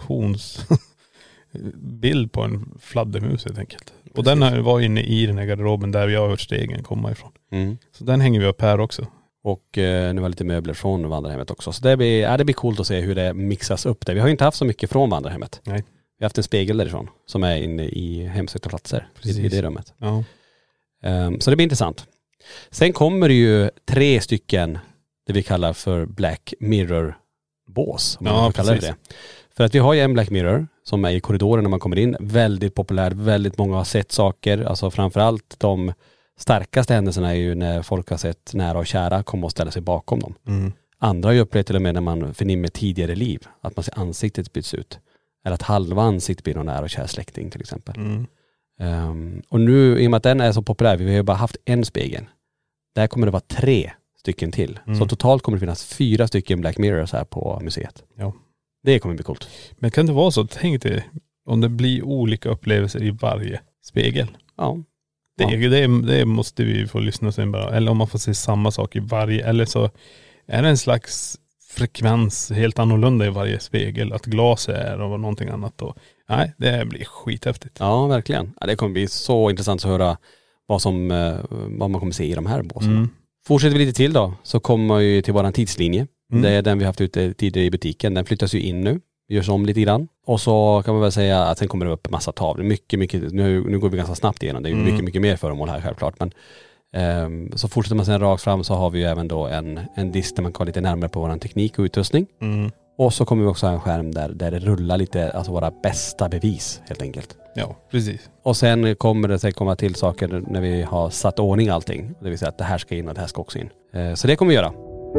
obduktionsbild på en fladdermus helt enkelt. Och Precis. den här var inne i den här garderoben där jag har hört stegen komma ifrån. Mm. Så den hänger vi upp här också. Och eh, nu var lite möbler från vandrarhemmet också. Så det blir, ja, det blir coolt att se hur det mixas upp där. Vi har ju inte haft så mycket från vandrarhemmet. Nej. Vi har haft en spegel därifrån som är inne i hemsökta platser. I, I det rummet. Ja. Um, så det blir intressant. Sen kommer det ju tre stycken det vi kallar för Black Mirror-bås. Om man Ja, får kalla det precis. det. För att vi har ju en Black Mirror som är i korridoren när man kommer in. Väldigt populär, väldigt många har sett saker. Alltså framförallt de starkaste händelserna är ju när folk har sett nära och kära komma och ställa sig bakom dem. Mm. Andra har ju upplevt till och med när man förnimmer tidigare liv. Att man ser ansiktet byts ut. Eller att halva ansiktet blir någon nära och kär släkting till exempel. Mm. Um, och nu, i och med att den är så populär, vi har ju bara haft en spegel. Där kommer det vara tre stycken till. Mm. Så totalt kommer det finnas fyra stycken Black Mirrors här på museet. Ja. Det kommer bli coolt. Men kan det vara så? Tänk dig om det blir olika upplevelser i varje spegel. Ja. Det, Ja. det, det måste vi få lyssna sen bara. Eller om man får se samma sak i varje. Eller så är det en slags frekvens helt annorlunda i varje spegel. Att glas är och någonting annat då. Nej, det blir skithäftigt. Ja, verkligen. Ja, det kommer bli så intressant att höra vad, som, eh, vad man kommer se i de här båsen. Mm. Fortsätter vi lite till då, så kommer man ju till våran tidslinje. Mm. Det är den vi haft ute tidigare i butiken. Den flyttas ju in nu. Görs om lite grann. Och så kan man väl säga att sen kommer det upp massa tavlor. Mycket, mycket, nu, nu går vi ganska snabbt igenom. Det är ju Mm. mycket, mycket mer föremål här självklart. Men ehm, så fortsätter man sen rakt fram så har vi ju även då en, en disk där man kan lite närmare på våran teknik och utrustning. Mm. Och så kommer vi också ha en skärm där, där det rullar lite, alltså våra bästa bevis helt enkelt. Ja, precis. Och sen kommer det säkert komma till saker när vi har satt ordning allting. Det vill säga att det här ska in och det här ska också in. Eh, så det kommer vi göra.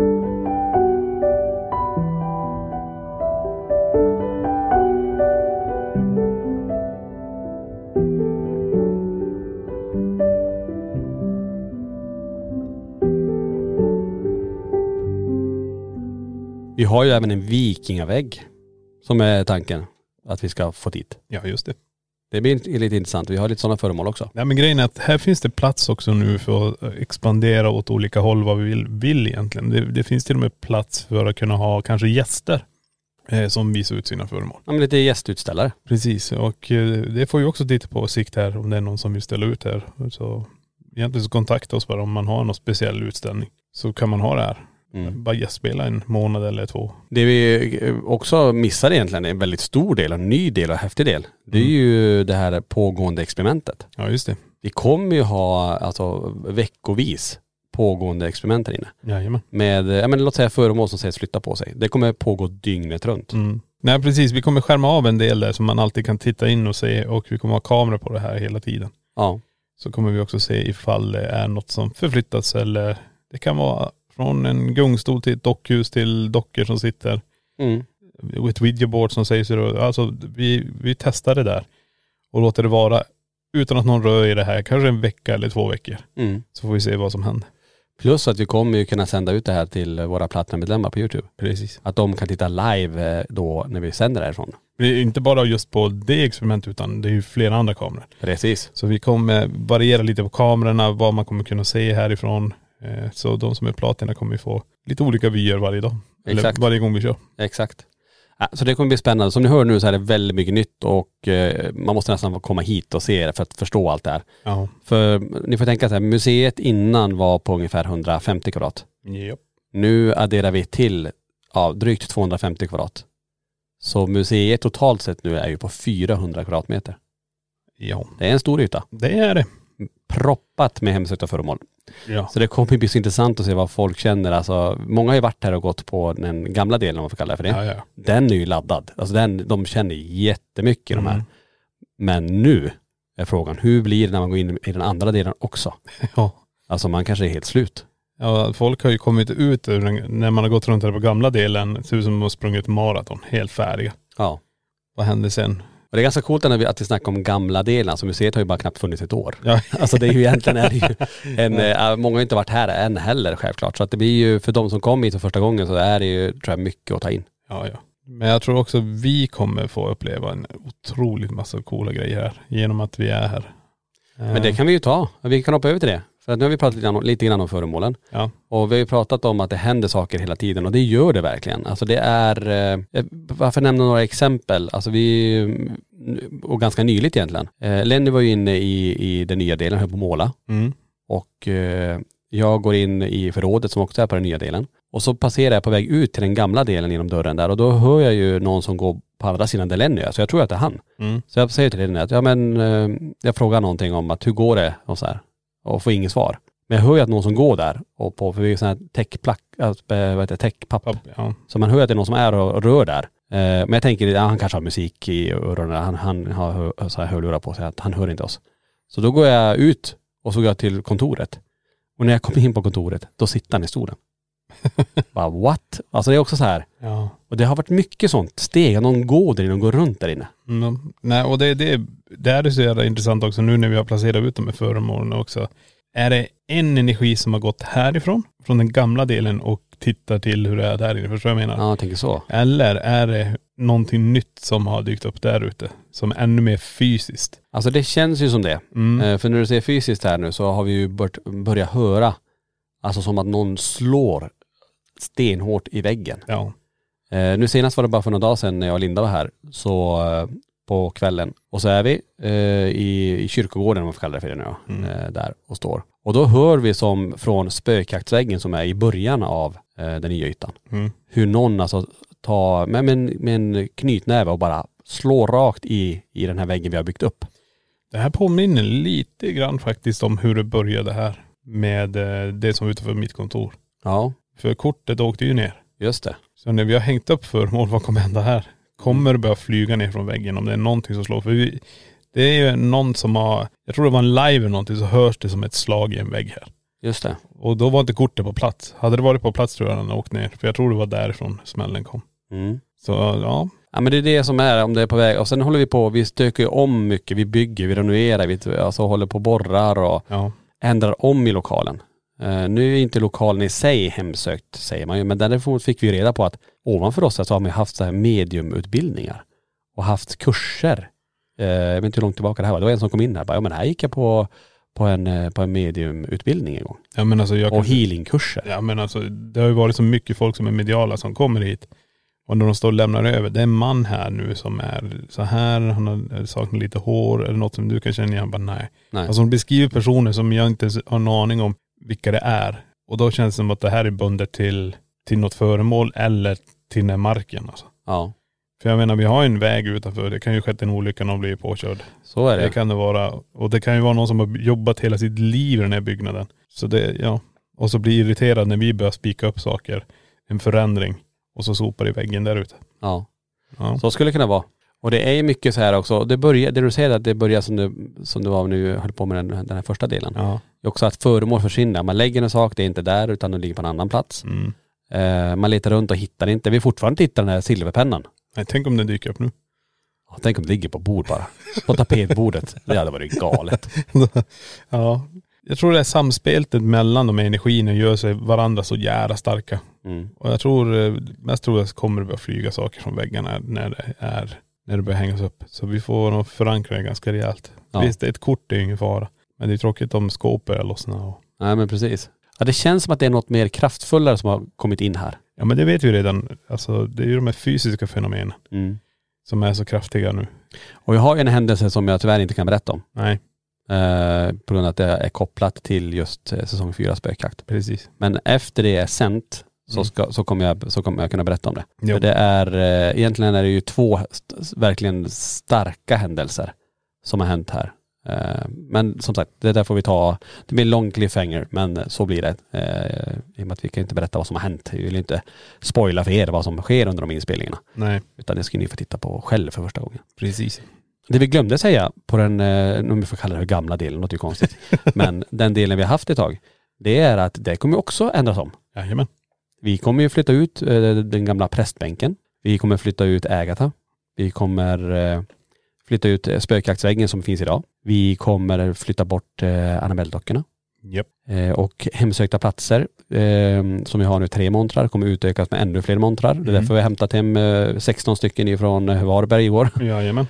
Vi har ju även en vikingavägg som är tanken att vi ska få dit. Ja, just det. Det blir lite intressant. Vi har lite sådana föremål också. Ja, men grejen är att här finns det plats också nu för att expandera åt olika håll vad vi vill, vill egentligen. Det, det finns till och med plats för att kunna ha kanske gäster eh, som visar ut sina föremål. Ja, men lite gästutställare. Precis, och eh, det får ju också titta på sikt här om det är någon som vill ställa ut här. Så egentligen så kontakta oss bara om man har någon speciell utställning. Så kan man ha det här. Mm. Bara gästspela en månad eller två. Det vi också missar egentligen är en väldigt stor del, en ny del och häftig del. Det är Mm. ju det här pågående experimentet. Ja, just det. Vi kommer ju ha alltså veckovis pågående experiment här inne. Jajamän. Med, ja men låt säga föremål som sägs flytta på sig. Det kommer pågå dygnet runt. Mm. Nej, precis. Vi kommer skärma av en del där som man alltid kan titta in och se, och vi kommer ha kameror på det här hela tiden. Ja. Så kommer vi också se ifall det är något som förflyttas, eller det kan vara från en gungstol till ett dockhus till dockor som sitter. Mm. Ett videoboard som säger så. Alltså vi, vi testar det där och låter det vara utan att någon rör i det här. Kanske en vecka eller två veckor. Mm. Så får vi se vad som händer. Plus att vi kommer ju kunna sända ut det här till våra platinamedlemmar på YouTube. Precis. Att de kan titta live då när vi sänder därifrån. Det är inte bara just på det experimentet utan det är ju flera andra kameror. Precis. Så vi kommer variera lite på kamerorna, vad man kommer kunna se härifrån. Så de som är platina kommer få lite olika vyer varje dag. Exakt. Eller varje gång vi kör. Exakt. Ja, så det kommer bli spännande. Som ni hör nu så är det väldigt mycket nytt och eh, man måste nästan komma hit och se det för att förstå allt det här. Ja. För ni får tänka så här, museet innan var på ungefär hundrafemtio kvadrat. Yep. Nu adderar vi till ja, drygt tvåhundrafemtio kvadrat. Så museet totalt sett nu är ju på fyrahundra kvadratmeter. Ja. Det är en stor yta. Det är det. Proppat med hemsökta föremål. Ja. Så det kommer bli så intressant att se vad folk känner. Alltså, många har ju varit här och gått på den gamla delen, om man får kalla det för det. Ja, ja. Den är ju laddad. Alltså den, de känner jättemycket Mm. de här. Men nu är frågan, hur blir det när man går in i den andra delen också? Ja. Alltså man kanske är helt slut. Ja, folk har ju kommit ut ur den, när man har gått runt här på gamla delen. Det ser ut som att de har sprungit maraton. Helt färdiga. Ja. Vad hände sen? Och det är ganska coolt när vi, att vi snackar om gamla delen. Alltså museet har ju bara knappt funnits ett år. Ja. Alltså det är ju egentligen är det ju en, äh, många har inte varit här än heller självklart. Så att det blir ju, för de som kom hit för första gången så är det ju, tror jag, mycket att ta in. Ja, ja. Men jag tror också vi kommer få uppleva en otroligt massa coola grejer här. Genom att vi är här. Men det kan vi ju ta. Vi kan hoppa över till det. För att nu har vi pratat lite grann, lite grann om föremålen. Ja. Och vi har ju pratat om att det händer saker hela tiden. Och det gör det verkligen. Alltså det är, eh, varför nämna några exempel? Alltså vi, och ganska nyligt egentligen. Eh, Lenny var ju inne i, i den nya delen, höll på att måla. Mm. Och eh, jag går in i förrådet som också är på den nya delen. Och så passerar jag på väg ut till den gamla delen genom dörren där. Och då hör jag ju någon som går på andra sidan där Lenny är. Så jag tror att det är han. Mm. Så jag säger till Lenny att ja men eh, jag frågar någonting om att hur går det och så här. Och får inget svar. Men jag hör ju att någon som går där och på, för vi är sån här täckplack, alltså, vad heter det, täckpapp. Ja. Så man hör att det är någon som är och rör där. Eh, men jag tänker, ja, han kanske har musik i öronen, han, han har hör, så här hörlurar på sig, att han hör inte oss. Så då går jag ut och så går jag till kontoret. Och när jag kommer in på kontoret, då sitter han i stolen. Bara what? Alltså det är också så här. Ja. Och det har varit mycket sånt steg, någon går där inne och går runt där inne. Mm. Nej, och det, det, det är så jävla intressant också nu när vi har placerat ut de här föremålen också. Är det en energi som har gått härifrån, från den gamla delen och tittar till hur det är där inne, förstår jag menar? Ja, jag tänker så. Eller är det någonting nytt som har dykt upp där ute, som är ännu mer fysiskt? Alltså det känns ju som det. Mm. Eh, för när du ser fysiskt här nu så har vi ju börjat börja höra, alltså som att någon slår stenhårt i väggen. Ja. Eh, nu senast var det bara för några dagar sedan när jag och Linda var här, så eh, på kvällen. Och så är vi eh, i, i kyrkogården, om man får kalla det för det nu, Mm. eh, där och står. Och då hör vi som från spökjaktsväggen som är i början av eh, den nya ytan. Mm. Hur någon alltså tar med, med, en, med en knytnäve och bara slår rakt i, i den här väggen vi har byggt upp. Det här påminner lite grann faktiskt om hur det började här med eh, det som var utanför mitt kontor. Ja, För kortet åkte ju ner. just det. Så när vi har hängt upp föremål, vad kommer hända här? Kommer det börja flyga ner från väggen om det är någonting som slår? För vi, det är ju någon som har, jag tror det var en live eller någonting, så hörs det som ett slag i en vägg här. Just det. Och då var inte kortet på plats. Hade det varit på plats tror jag den åkt ner. För jag tror det var därifrån smällen kom. Mm. Så ja. Ja men det är det som är, om det är på väg. Och sen håller vi på, vi stöker ju om mycket, vi bygger, vi renoverar, vi alltså håller på och borrar och Ja. ändrar om i lokalen. Uh, nu är inte lokalen i sig hemsökt, säger man ju, men därifrån fick vi reda på att ovanför oss så har man haft så här mediumutbildningar och haft kurser. Uh, jag vet inte hur långt tillbaka det här var. Det var en som kom in här, bara, ja men här gick jag på, på, en, på en mediumutbildning en gång. Ja men alltså jag Och kan, healingkurser. ja men alltså det har ju varit så mycket folk som är mediala som kommer hit. Och när de står och lämnar över, det är en man här nu som är så här, han har saknat lite hår eller något som du kan känna igen. Bara nej. Nej. Alltså de beskriver personer som jag inte ens har en aning om vilka det är. Och då känns det som att det här är bundet till, till något föremål eller till den här marken alltså. Ja, För jag menar, vi har en väg utanför. Det kan ju skett en olycka när de blir påkörd. så är det. Det kan det vara. Och det kan ju vara någon som har jobbat hela sitt liv i den här byggnaden. Så det, ja. Och så blir irriterad när vi börjar spika upp saker. En förändring. Och så sopar i väggen där ute. Ja. Ja. Så skulle det kunna vara. Och det är ju mycket så här också. Det, börjar, det du säger att det börjar som du, som du var när du höll på med den, den här första delen. Ja. Det är också att föremål försvinner. Man lägger en sak, det är inte där utan det ligger på en annan plats. Mm. Eh, man letar runt och hittar inte. Vi fortfarande hittar den här silverpennan. Nej, tänk om den dyker upp nu. Ja, tänk om det ligger på bord bara. På tapetbordet. Det hade varit galet. Ja. Jag tror det är samspeltet mellan de här energierna gör sig varandra så jävla starka. Mm. Och jag tror, eh, mest tror jag att kommer det börja flyga saker från väggarna när det är, när det börjar hängas upp. Så vi får nog förankra det ganska rejält. Ja. Visst, ett kort är ingen fara. Men det är tråkigt om skåp börjar lossna. Och, Nej men precis. Ja, det känns som att det är något mer kraftfullare som har kommit in här. ja men det vet vi redan. Alltså det är ju de här fysiska fenomenen Mm. som är så kraftiga nu. Och jag har en händelse som jag tyvärr inte kan berätta om. Nej, Eh, på grund av att det är kopplat till just eh, säsong fyra spökjakt. precis. Men efter det är sänt så, ska, så, kommer jag, så kommer jag kunna berätta om det. Jo. För det är, eh, egentligen är det ju två st- verkligen starka händelser som har hänt här. Eh, men som sagt, det där får vi ta, det blir en lång cliffhanger, men så blir det. Eh, I och med att vi kan inte berätta vad som har hänt. Vi vill inte spoila för er vad som sker under de inspelningarna. Nej. Utan det ska ni få titta på själv för första gången. Precis. Det vi glömde säga på den, eh, om vi får kalla det gamla delen, något är konstigt. Men den delen vi har haft ett tag, det är att det kommer också ändras om. Jajamän. Vi kommer ju flytta ut eh, den gamla prästbänken. Vi kommer flytta ut Agatha. Vi kommer eh, flytta ut spökjaktsväggen som finns idag. Vi kommer flytta bort eh, Annabelle-dockorna. Yep. Eh, och hemsökta platser eh, som vi har nu tre montrar kommer utökas med ännu fler montrar. Det är därför vi har hämtat hem eh, sexton stycken ifrån eh, Varberg i år. Jajamän.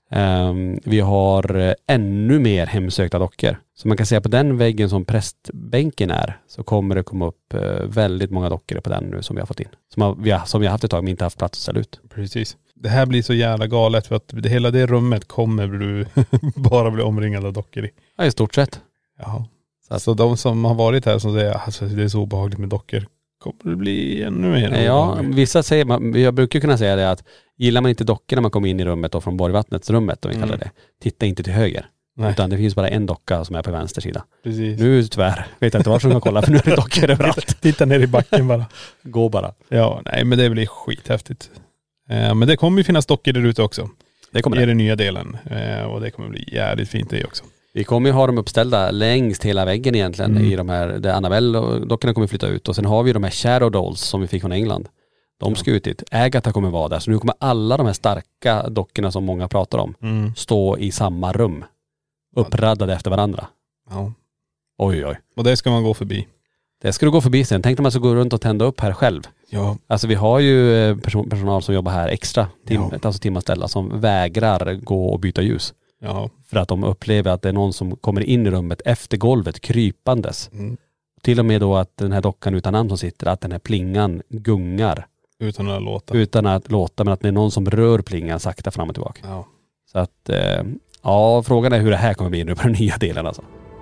Um, vi har uh, ännu mer hemsökta dockor. Så man kan säga på den väggen som prästbänken är, så kommer det komma upp uh, väldigt många dockor på den nu som vi har fått in. Som, har, vi, har, som vi har haft ett tag men inte haft plats att ställa ut. Precis. Det här blir så jävla galet för att det, hela det rummet kommer du bara bli omringad av dockor i. Ja, i stort sett. Jaha. Så, att, så de som har varit här som säger alltså, det är så obehagligt med dockor, kommer det bli ännu mer? Ja, vissa säger, man, jag brukar kunna säga det att gillar man inte dockor när man kommer in i rummet och från Borgvattnets rummet, om vi kallar det, titta inte till höger. Nej. Utan det finns bara en docka som är på vänster sida. Precis. Nu tyvärr, vet jag inte vart som kan kolla för nu är det dockor överallt. Titta ner i backen bara. Gå bara. Ja, nej men det blir skithäftigt. Eh, men det kommer ju finnas dockor där ute också. Det kommer det. det. I den nya delen. Eh, och det kommer bli jävligt fint det också. Vi kommer ju ha dem uppställda längst hela väggen egentligen Mm. i de här, där Annabelle-dockorna kommer flytta ut. Och sen har vi de här Shadow Dolls som vi fick från England. De ska ut dit. Agatha kommer vara där. Så nu kommer alla de här starka dockorna som många pratar om Mm. stå i samma rum. Uppraddade efter varandra. Ja. Oj oj. Och det ska man gå förbi. Det ska du gå förbi sen. Tänk om man ska gå runt och tända upp här själv. Ja. Alltså vi har ju person, personal som jobbar här extra. Tim, Ja. Alltså timanställda som vägrar gå och byta ljus. Ja. För att de upplever att det är någon som kommer in i rummet efter golvet krypandes. Mm. Till och med då att den här dockan utan namn som sitter, att den här plingan gungar. Utan att låta. Utan att låta, men att det är någon som rör plingan sakta fram och tillbaka. Ja. Så att, eh, ja, frågan är hur det här kommer bli nu på den nya delen alltså.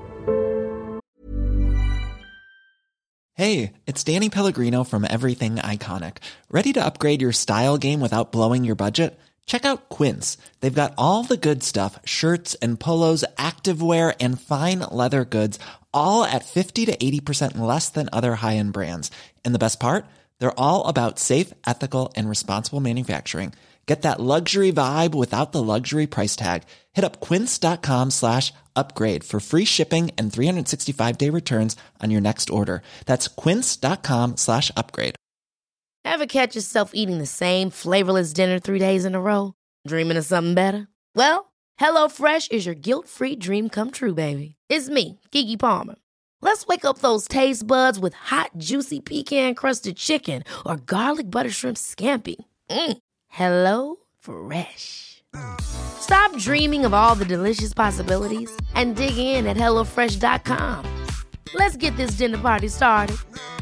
Hey, it's Danny Pellegrino from Everything Iconic. Ready to upgrade your style game without blowing your budget? Check out Quince. They've got all the good stuff, shirts and polos, activewear and fine leather goods, all at fifty to eighty percent less than other high-end brands. And the best part? They're all about safe, ethical, and responsible manufacturing. Get that luxury vibe without the luxury price tag. Hit up quince.com slash upgrade for free shipping and three sixty-five day returns on your next order. That's quince.com slash upgrade. Ever catch yourself eating the same flavorless dinner three days in a row? Dreaming of something better? Well, HelloFresh is your guilt-free dream come true, baby. It's me, Keke Palmer. Let's wake up those taste buds with hot, juicy pecan-crusted chicken or garlic butter shrimp scampi. Mm. Hello Fresh. Stop dreaming of all the delicious possibilities and dig in at hello fresh dot com. Let's get this dinner party started.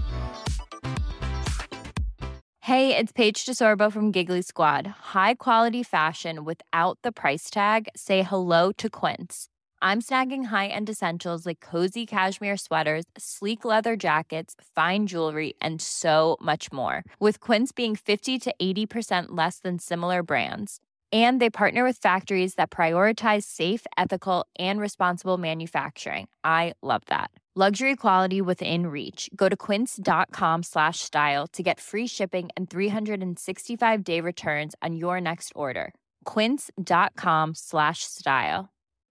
Hey, it's Paige DeSorbo from Giggly Squad. High quality fashion without the price tag. Say hello to Quince. I'm snagging high-end essentials like cozy cashmere sweaters, sleek leather jackets, fine jewelry, and so much more. With Quince being fifty to eighty percent less than similar brands. And they partner with factories that prioritize safe, ethical, and responsible manufacturing. I love that. Luxury quality within reach. Go to quince.com slash style to get free shipping and three sixty-five day returns on your next order. Quince.com slash style.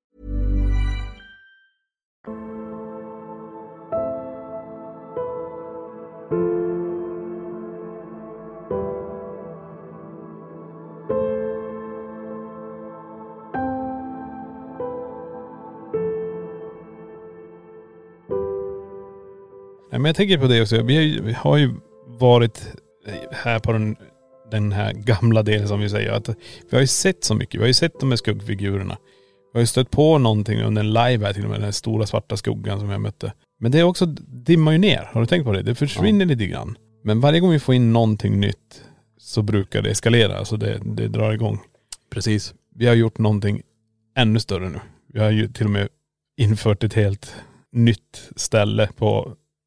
Men jag tänker på det också. Vi har ju, vi har ju varit här på den, den här gamla delen som vi säger. Att vi har ju sett så mycket. Vi har ju sett de här skuggfigurerna. Vi har ju stött på någonting under en live här till och med. Den här stora svarta skuggan som jag mötte. Men det är också, dimmar ju ner. Har du tänkt på det? Det försvinner ja. lite grann. Men varje gång vi får in någonting nytt så brukar det eskalera. Alltså det, det drar igång. Precis. Vi har gjort någonting ännu större nu. Vi har ju till och med infört ett helt nytt ställe på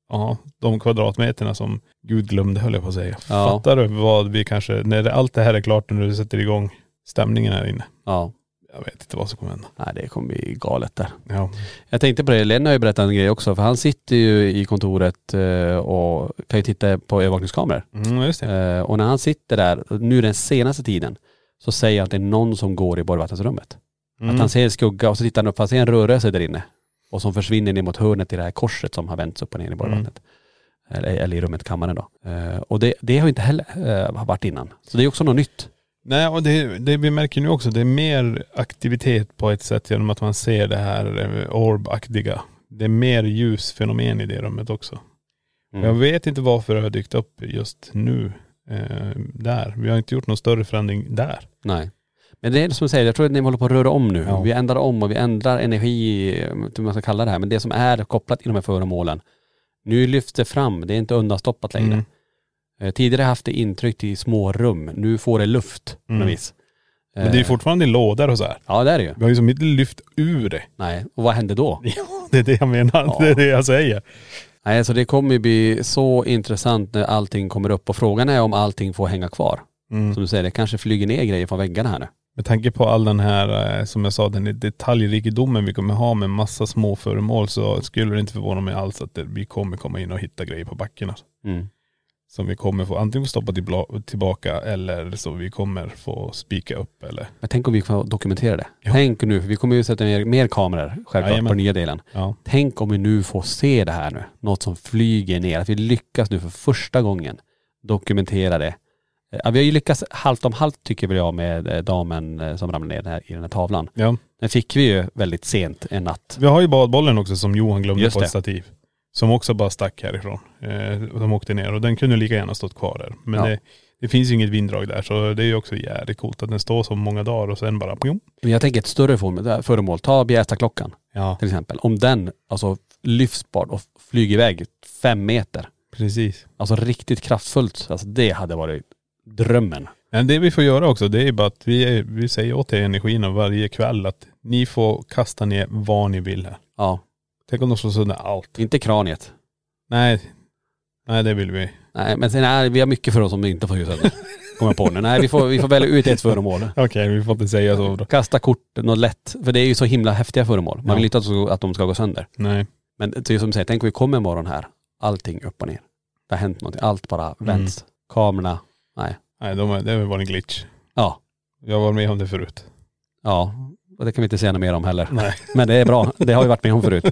ja, de kvadratmeterna som Gud glömde, höll jag på att säga. Ja. Fattar du vad vi kanske, när det, allt det här är klart och när du sätter igång stämningen här inne. Ja. Jag vet inte vad som kommer hända. Nej, det kommer bli galet där. Ja. Jag tänkte på det, Lennon har ju berättat en grej också, för han sitter ju i kontoret eh, och kan ju titta på övervakningskameror. Mm, just det. Eh, och när han sitter där, nu den senaste tiden, så säger han att det är någon som går i borgvattensrummet. Mm. Att han ser en skugga och så tittar han upp, han ser en rörelse där inne. Och som försvinner ner mot hörnet i det här korset som har vänts upp och ner i borgvattnet. Mm. Eller, eller i rummet, kammaren då. Eh, och det, det har ju inte heller eh, varit innan. Så det är också något nytt. Nej, och det, det vi märker nu också, det är mer aktivitet på ett sätt genom att man ser det här orbaktiga. Det är mer ljusfenomen i det rummet också. Mm. Jag vet inte varför det har dykt upp just nu eh, där. Vi har inte gjort någon större förändring där. Nej. Men det är som jag säger, jag tror att ni håller på att röra om nu. Ja. Vi ändrar om och vi ändrar energi, hur man ska kalla det här. Men det som är kopplat i de här föremålen, nu lyfts det fram. Det är inte undanstoppat längre. Mm. Tidigare har jag haft det intryckt i små rum. Nu får det luft på något vis. Men det är ju fortfarande i lådor och så här. Ja, det är det ju. Vi har ju som inte lyft ur det. Nej, och vad händer då? Ja, det är det jag menar. Ja. Det är det jag säger. Nej, så det kommer ju bli så intressant när allting kommer upp. Och frågan är om allting får hänga kvar. Mm. Som du säger, det kanske flyger ner grejer från väggarna här nu. Med tanke på all den här, som jag sa, den detaljrikedomen vi kommer ha med massa små föremål, så skulle det inte förvåna mig alls att det, vi kommer komma in och hitta grejer på backen. Mm. Som vi kommer få antingen få stoppa tillbaka eller så vi kommer få spika upp. Eller. Men tänk om vi får dokumentera det. Ja. Tänk nu, för vi kommer ju sätta mer, mer kameror självklart på den nya delen. Ja. Tänk om vi nu får se det här nu. Något som flyger ner. Att vi lyckas nu för första gången dokumentera det. Ja, vi har ju lyckats halvt om halvt tycker jag med damen som ramlade ner den här, i den här tavlan. Ja. Den fick vi ju väldigt sent en natt. Vi har ju badbollen också som Johan glömde Just på ett stativ. Som också bara stack härifrån. Eh, de åkte ner och den kunde lika gärna stått kvar där. Men ja. det, det finns ju inget vinddrag där, så det är ju också jävligt coolt att den står så många dagar och sen bara... Pjum. Men jag tänker ett större föremål. Ta Bjärstaklockan ja. till exempel. Om den alltså lyfts bort och flyger iväg fem meter. Precis. Alltså riktigt kraftfullt. Alltså det hade varit drömmen. Men det vi får göra också, det är bara att vi, vi säger åt er energin varje kväll att ni får kasta ner vad ni vill här. Ja. Tänk om de slår sönder allt. Inte kraniet. Nej. Nej, det vill vi. Nej, men sen är vi har mycket för oss som inte får göra sönder. Kommer på nu. Nej, vi får, vi får välja ut ett föremål. Okej, okay, vi får inte säga så då. Kasta kort, något lätt. För det är ju så himla häftiga föremål. Man ja. vill inte att, att de ska gå sönder. Nej. Men det som säger, tänk om vi kommer imorgon här. Allting upp och ner. Det har hänt någonting. Allt bara vänds. Mm. Kamerorna. Nej. Nej, de är, det var en glitch. Ja. Jag var med om det förut. Ja, och det kan vi inte säga något mer om heller. Nej. Men det är bra. Det har vi varit med om förut.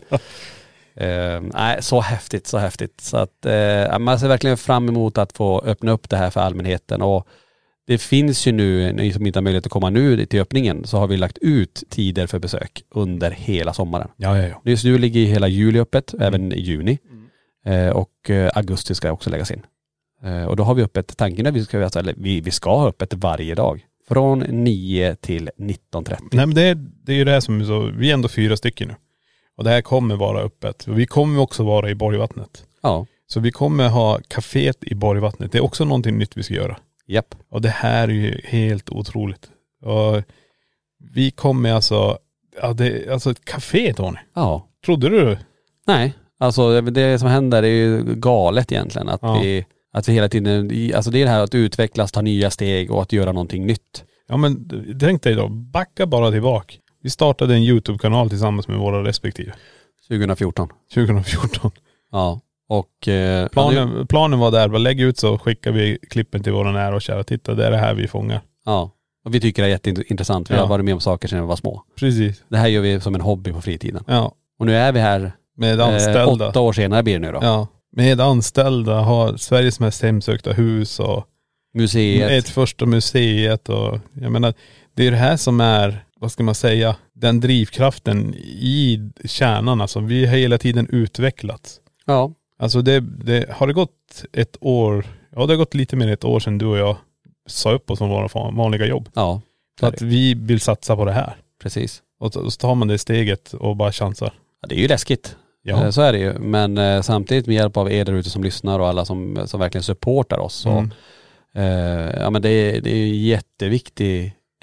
uh, nej, så häftigt, så häftigt. Så att uh, man ser verkligen fram emot att få öppna upp det här för allmänheten. Och det finns ju nu, ni som inte har möjlighet att komma nu till öppningen, så har vi lagt ut tider för besök under hela sommaren. Ja, ja, ja. Just nu ligger hela juli öppet, mm. även i juni. Mm. Uh, och uh, augusti ska också läggas in. Uh, och då har vi öppet, tanken är att vi ska, alltså, eller vi, vi ska ha öppet varje dag. Från nio till nitton trettio. Nej, men det, det är ju det här som är så, vi är ändå fyra stycken nu. Och det här kommer vara öppet. Vi kommer också vara i Borgvattnet. Ja. Så vi kommer ha kaféet i Borgvattnet. Det är också någonting nytt vi ska göra. Japp. Och det här är ju helt otroligt. Och vi kommer alltså, ja det, alltså ett kafé Tony. Ja. Trodde du? Nej, alltså det som händer är ju galet egentligen. Att ja. vi... Att vi hela tiden, alltså det är det här att utvecklas, ta nya steg och att göra någonting nytt. Ja men tänk dig då, backa bara tillbaka. Vi startade en YouTube-kanal tillsammans med våra respektive. tjugo fjorton. tjugo fjorton. Ja. Och eh, planen, ja, planen var där, bara lägg ut så skickar vi klippen till våra nära och kära. Titta, det är det här vi fångar. Ja. Och vi tycker det är jätteintressant. Vi ja. har varit med om saker sedan vi var små. Precis. Det här gör vi som en hobby på fritiden. Ja. Och nu är vi här med anställda. Eh, åtta år senare blir det nu då. Ja. Med anställda, har Sveriges mest hemsökta hus och museet. Ett första museet och jag menar, det är det här som är, vad ska man säga, den drivkraften i kärnan. Alltså vi har hela tiden utvecklats. Ja. Alltså det, det har det gått ett år, ja det har gått lite mer än ett år sedan du och jag sa upp oss från våra vanliga jobb. Ja. Så att vi vill satsa på det här. Precis. Och så tar man det steget och bara chansar. Ja, det är ju läskigt. Ja. Så är det ju. Men eh, samtidigt med hjälp av er där ute som lyssnar och alla som, som verkligen supportar oss. Mm. Och, eh, ja, men det är, det är jätteviktig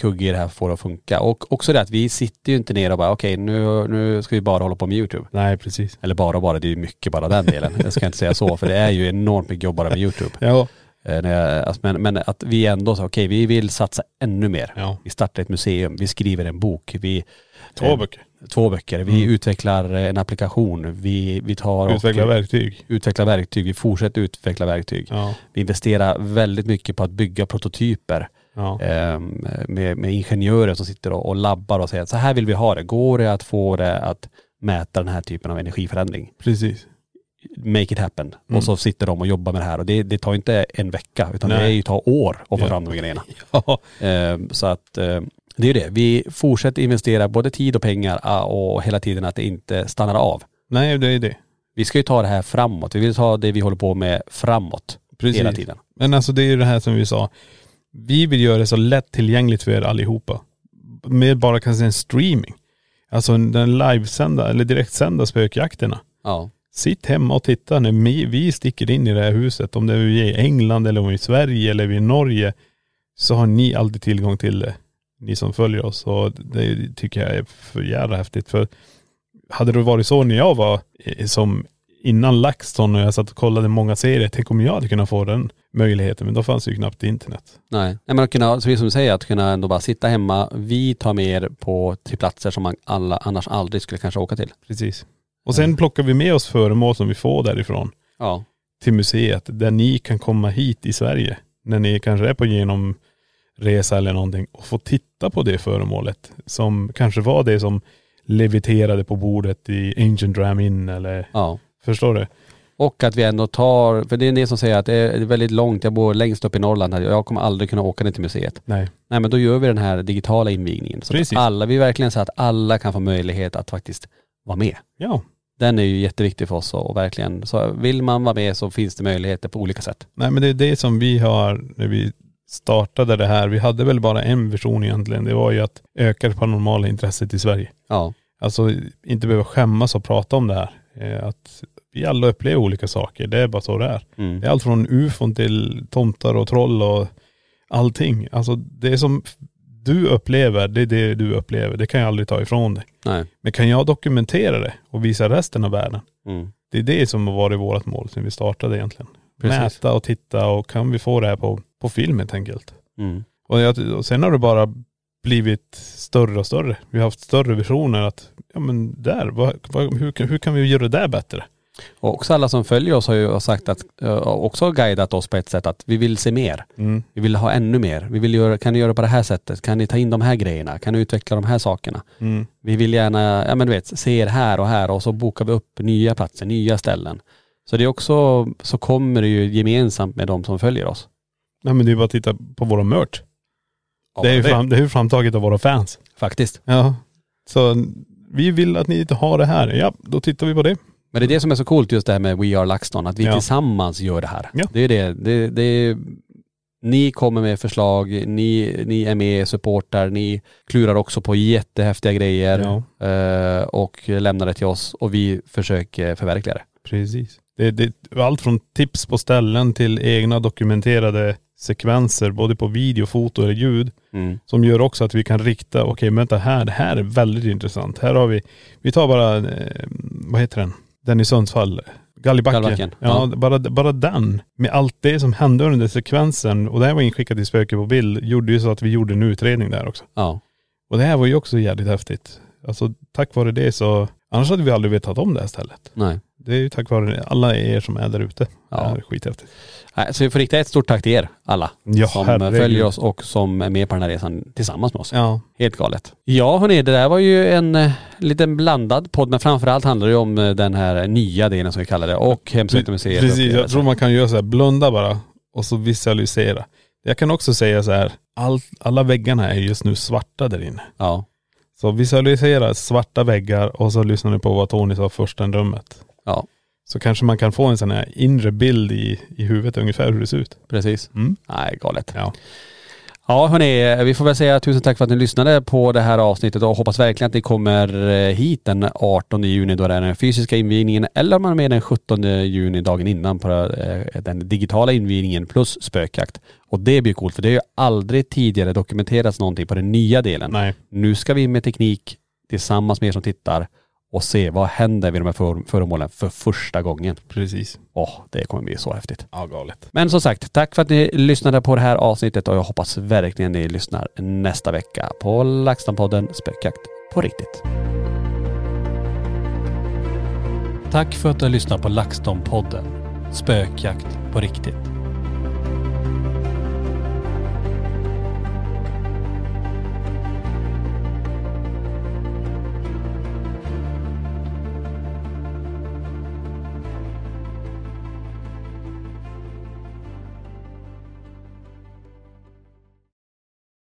kugg i det här för att funka. Och också det att vi sitter ju inte ner och bara okej okay, nu, nu ska vi bara hålla på med YouTube. Nej, precis. Eller bara bara, det är ju mycket bara den delen. Jag ska inte säga så, för det är ju enormt mycket jobb bara med YouTube. Ja. Eh, när jag, alltså, men, men att vi ändå så okej, okay, vi vill satsa ännu mer. Ja. Vi startar ett museum, vi skriver en bok. Vi, två eh, böcker. Två böcker. Vi mm. utvecklar en applikation. Vi, vi tar utvecklar och, verktyg. Utvecklar verktyg. Vi fortsätter utveckla verktyg. Ja. Vi investerar väldigt mycket på att bygga prototyper. Ja. Eh, med, med ingenjörer som sitter och, och labbar och säger att så här vill vi ha det. Går det att få det att mäta den här typen av energiförändring? Precis. Make it happen. Mm. Och så sitter de och jobbar med det här. Och det, det tar inte en vecka utan Nej. det är ju tar år att få ja. fram de grejerna. Ja. Eh, så att eh, det är det. Vi fortsätter investera både tid och pengar och hela tiden att det inte stannar av. Nej, det är det. Vi ska ju ta det här framåt. Vi vill ta det vi håller på med framåt. Precis. Hela tiden. Men alltså det är ju det här som vi sa. Vi vill göra det så lätt tillgängligt för er allihopa. Med bara kanske en streaming. Alltså den livesända eller direktsända spökjakterna. Ja. Sitt hemma och titta när vi sticker in i det här huset. Om det är i England eller om det är i Sverige eller i Norge. Så har ni alltid tillgång till det. Ni som följer oss. Och det tycker jag är för jävla häftigt. För hade det varit så när jag var som innan LaxTon och jag satt och kollade många serier. Tänk om jag hade kunnat få den möjligheten. Men då fanns ju knappt internet. Nej, Nej men att kunna, så som du säger, att kunna ändå bara sitta hemma. Vi tar med er på till platser som man alla annars aldrig skulle kanske åka till. Precis. Och sen plockar vi med oss föremål som vi får därifrån. Ja. Till museet. Där ni kan komma hit i Sverige. När ni kanske är på genomresa eller någonting. Och få titta på det föremålet. Som kanske var det som leviterade på bordet i Ancient Ram Inn eller... Ja. Förstår du? Och att vi ändå tar, för det är det som säger att det är väldigt långt, jag bor längst upp i Norrland här, jag kommer aldrig kunna åka ner till museet. Nej. Nej men då gör vi den här digitala invigningen. Så att alla, vi verkligen så att alla kan få möjlighet att faktiskt vara med. Ja. Den är ju jätteviktig för oss och verkligen, så vill man vara med så finns det möjligheter på olika sätt. Nej men det är det som vi har, när vi startade det här, vi hade väl bara en vision egentligen, det var ju att öka det paranormala intresset i Sverige. Ja. Alltså inte behöva skämmas och prata om det här. Att vi alla upplever olika saker. Det är bara så det är. Mm. Det är allt från ufon till tomtar och troll och allting. Alltså det som du upplever, det är det du upplever. Det kan jag aldrig ta ifrån dig. Nej. Men kan jag dokumentera det och visa resten av världen? Mm. Det är det som har varit vårt mål sen vi startade egentligen. Precis. Mäta och titta och kan vi få det här på, på film helt enkelt. Mm. Och, jag, och sen har det bara blivit större och större. Vi har haft större visioner att ja men där, vad, vad, hur, hur kan vi göra det där bättre? Och också alla som följer oss har ju sagt att, också guidat oss på ett sätt att vi vill se mer. Mm. Vi vill ha ännu mer. Vi vill göra, kan ni göra på det här sättet? Kan ni ta in de här grejerna? Kan ni utveckla de här sakerna? Mm. Vi vill gärna, ja men du vet, se er här och här och så bokar vi upp nya platser, nya ställen. Så det är också, så kommer det ju gemensamt med de som följer oss. Nej men det är bara att titta på våra merch. Ja, det är ju fram, det är framtaget av våra fans. Faktiskt. Ja. Så vi vill att ni inte har det här. Ja, då tittar vi på det. Men det är det som är så coolt just det här med We Are LaxTon, att vi ja. tillsammans gör det här. Ja. Det är det. det, det är, ni kommer med förslag, ni, ni är med, supportar, ni klurar också på jättehäftiga grejer ja. eh, och lämnar det till oss och vi försöker förverkliga det. Precis. Det, det är allt från tips på ställen till egna dokumenterade sekvenser, både på video, foto eller ljud, mm. som gör också att vi kan rikta, okej, okay, vänta här, det här är väldigt intressant. Här har vi, vi tar bara, eh, vad heter den? Den i Sundsvall, Gallibacken. Gallibacken. Ja, ja. Bara, bara den, med allt det som hände under sekvensen, och det här var inskickat i Spöke på bild, gjorde ju så att vi gjorde en utredning där också. Ja. Och det här var ju också jävligt häftigt. Alltså tack vare det så, annars hade vi aldrig vetat om det här stället. Nej. Det är ju tack vare alla er som är där ute. Ja. Det här är skithäftigt. Så vi får rikta ett stort tack till er alla ja, som herregud. följer oss och som är med på den här resan tillsammans med oss. Ja. Helt galet. Ja hörni, det där var ju en eh, liten blandad podd, men framförallt handlar det ju om eh, den här nya delen som vi kallar det och Hemsökta museet. Precis, jag tror man kan göra så här, blunda bara och så visualisera. Jag kan också säga så här, all, alla väggarna är just nu svarta där inne. Ja. Så visualisera svarta väggar och så lyssnar ni på vad Tony sa först i rummet. Ja. Så kanske man kan få en sån här inre bild i, i huvudet ungefär hur det ser ut. Precis. Mm. Nej, galet. Ja. Ja hörni, vi får väl säga tusen tack för att ni lyssnade på det här avsnittet och hoppas verkligen att ni kommer hit den artonde juni då det är den fysiska invigningen, eller om man är med den sjuttonde juni dagen innan på den digitala invigningen plus spökjakt. Och det blir coolt för det är ju aldrig tidigare dokumenterats någonting på den nya delen. Nej. Nu ska vi med teknik tillsammans med er som tittar och se vad händer vid de här för- föremålen för första gången. Precis. Åh, oh, det kommer bli så häftigt. Ja, galet. Men som sagt, tack för att ni lyssnade på det här avsnittet och jag hoppas verkligen ni lyssnar nästa vecka på LaxTon-podden Spökjakt på riktigt. Tack för att du har lyssnat på LaxTon-podden Spökjakt på riktigt.